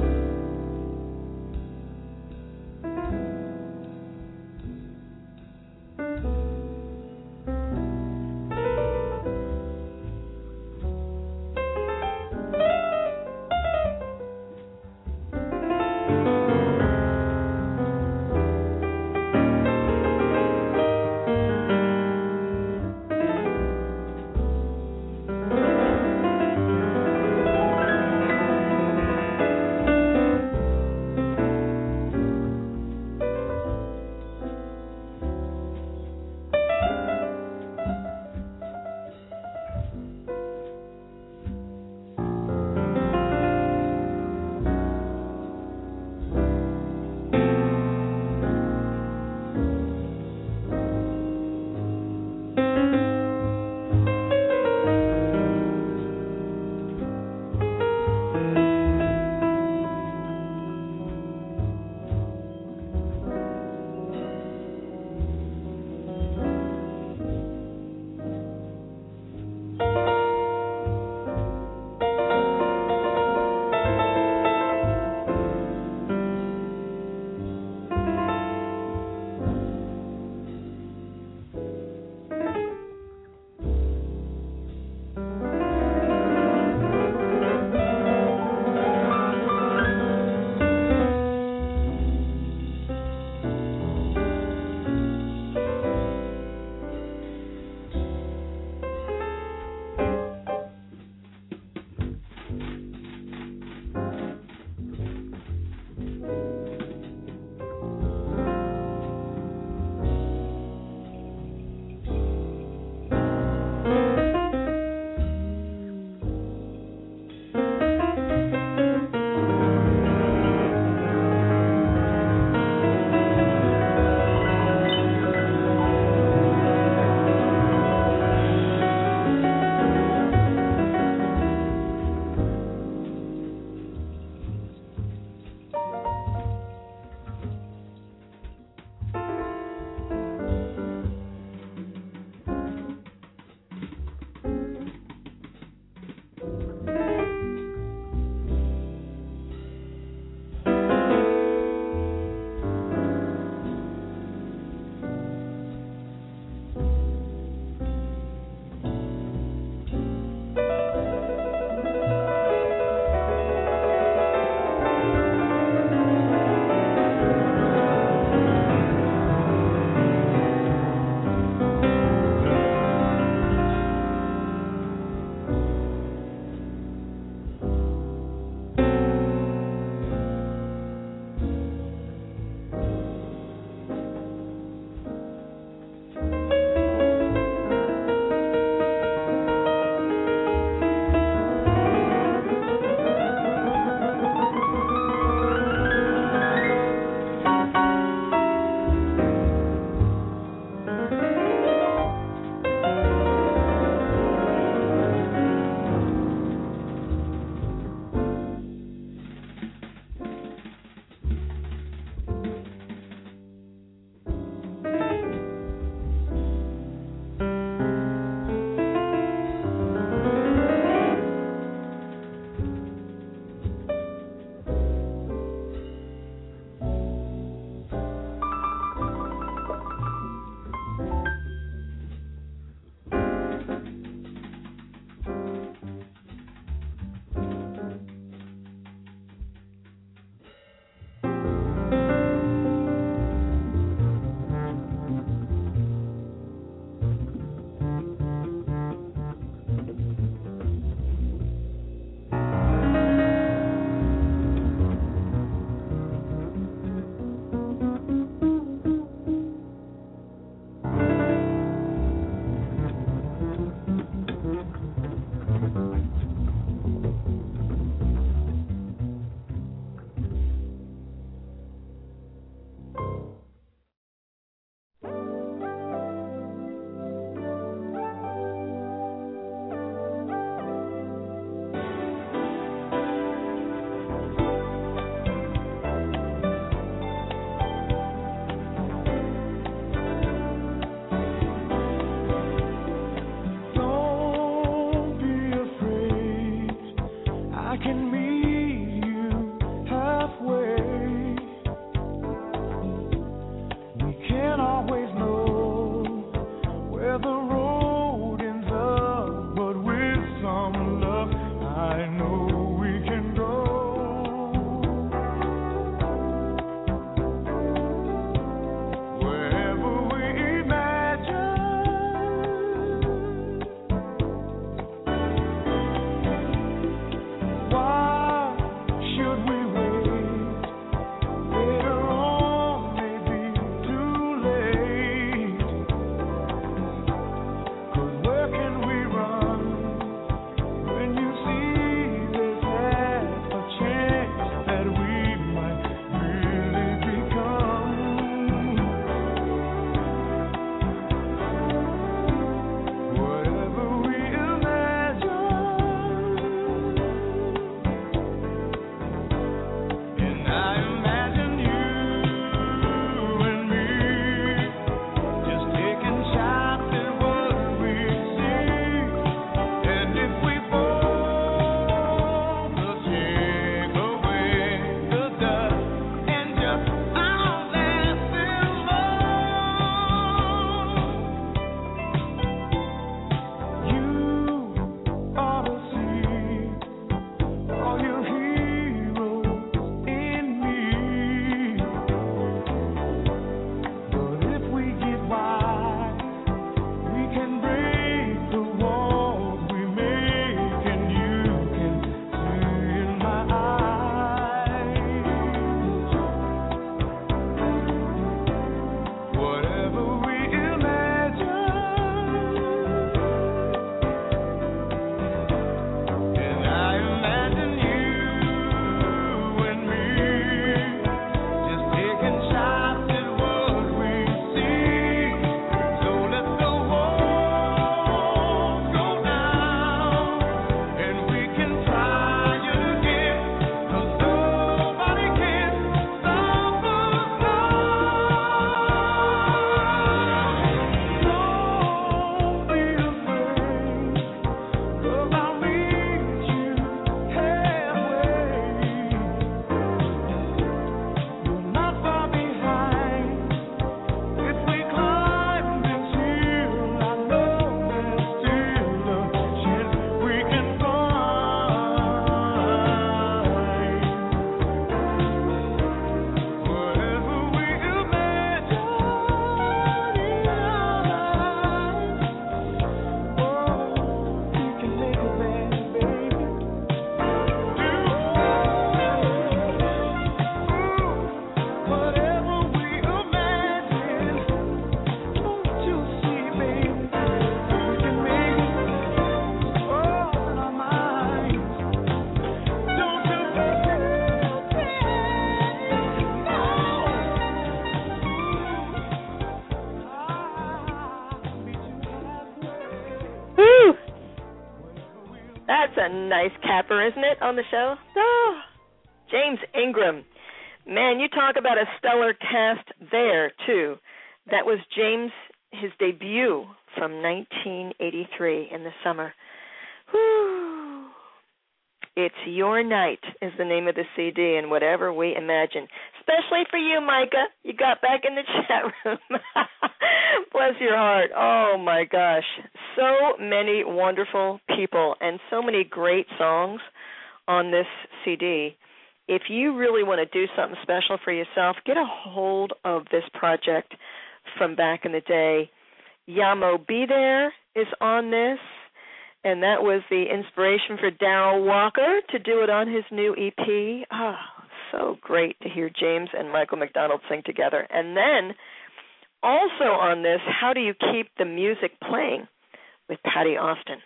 a nice capper, isn't it, on the show? Oh, James Ingram. Man, you talk about a stellar cast there, too. That was James, his debut from 1983 in the summer. Whew. It's Your Night is the name of the CD, and whatever we imagine. Especially for you, Micah. You got back in the chat room. Bless your heart. Oh, my gosh. So many wonderful people and so many great songs on this CD. If you really want to do something special for yourself, get a hold of this project from back in the day. Yamo Be There is on this, and that was the inspiration for Darrell Walker to do it on his new EP. Oh, so great to hear James and Michael McDonald sing together. And then also on this, How Do You Keep the Music Playing with Patti Austin.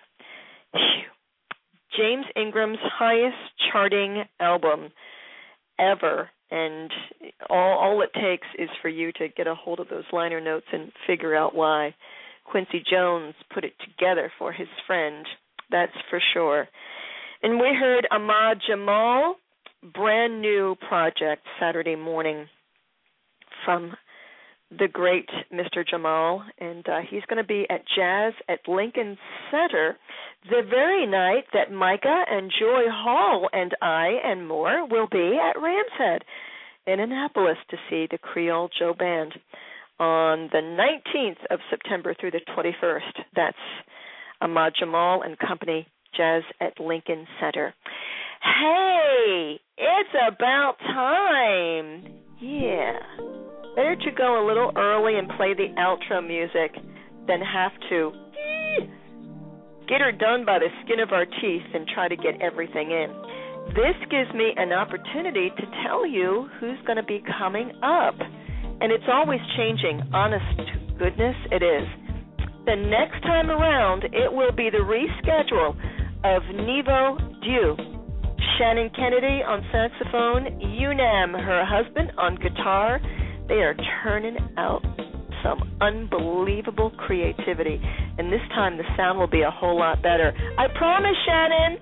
James Ingram's highest charting album ever, and all it takes is for you to get a hold of those liner notes and figure out why Quincy Jones put it together for his friend. That's for sure. And we heard Ahmad Jamal, brand new project Saturday morning from the great Mr. Jamal, and he's going to be at Jazz at Lincoln Center the very night that Micah and Joy Hall and I and more will be at Ram's Head in Annapolis to see the Creole Joe Band on the 19th of September through the 21st. That's Ahmad Jamal and Company, Jazz at Lincoln Center. Hey, it's about time. Yeah. Better to go a little early and play the outro music than have to get her done by the skin of our teeth and try to get everything in. This gives me an opportunity to tell you who's going to be coming up. And it's always changing. Honest to goodness, it is. The next time around, it will be the reschedule of Niveau Dieu. Shannon Kennedy on saxophone, Unam, her husband, on guitar. They are turning out some unbelievable creativity. And this time the sound will be a whole lot better. I promise, Shannon.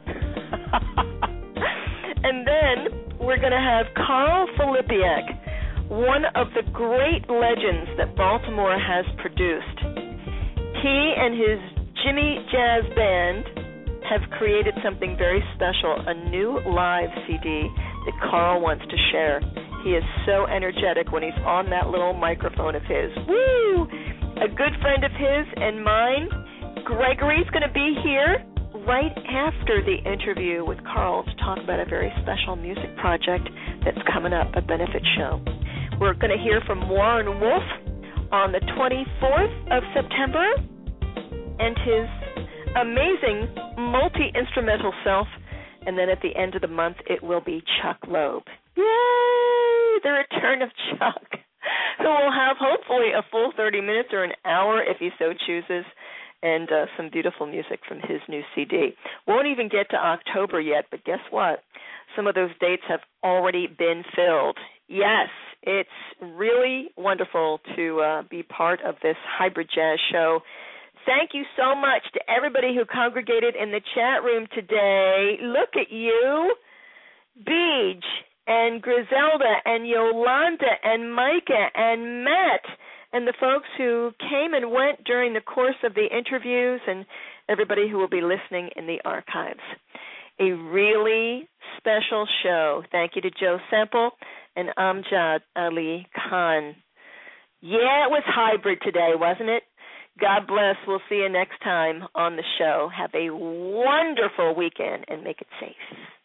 And then we're going to have Carl Filipiak, one of the great legends that Baltimore has produced. He and his Jimmy Jazz Band have created something very special, a new live CD that Carl wants to share. He is so energetic when he's on that little microphone of his. Woo! A good friend of his and mine, Gregory's going to be here right after the interview with Carl to talk about a very special music project that's coming up, a benefit show. We're going to hear from Warren Wolf on the 24th of September and his amazing multi-instrumental self, and then at the end of the month it will be Chuck Loeb. Yay! The return of Chuck, who will have hopefully a full 30 minutes or an hour if he so chooses, and some beautiful music from his new CD. Won't even get to October yet, but guess what? Some of those dates have already been filled. Yes, it's really wonderful to be part of this hybrid jazz show. Thank you so much to everybody who congregated in the chat room today. Look at you. Beej and Griselda and Yolanda and Micah and Matt and the folks who came and went during the course of the interviews and everybody who will be listening in the archives. A really special show. Thank you to Joe Semple and Amjad Ali Khan. Yeah, it was hybrid today, wasn't it? God bless. We'll see you next time on the show. Have a wonderful weekend and make it safe.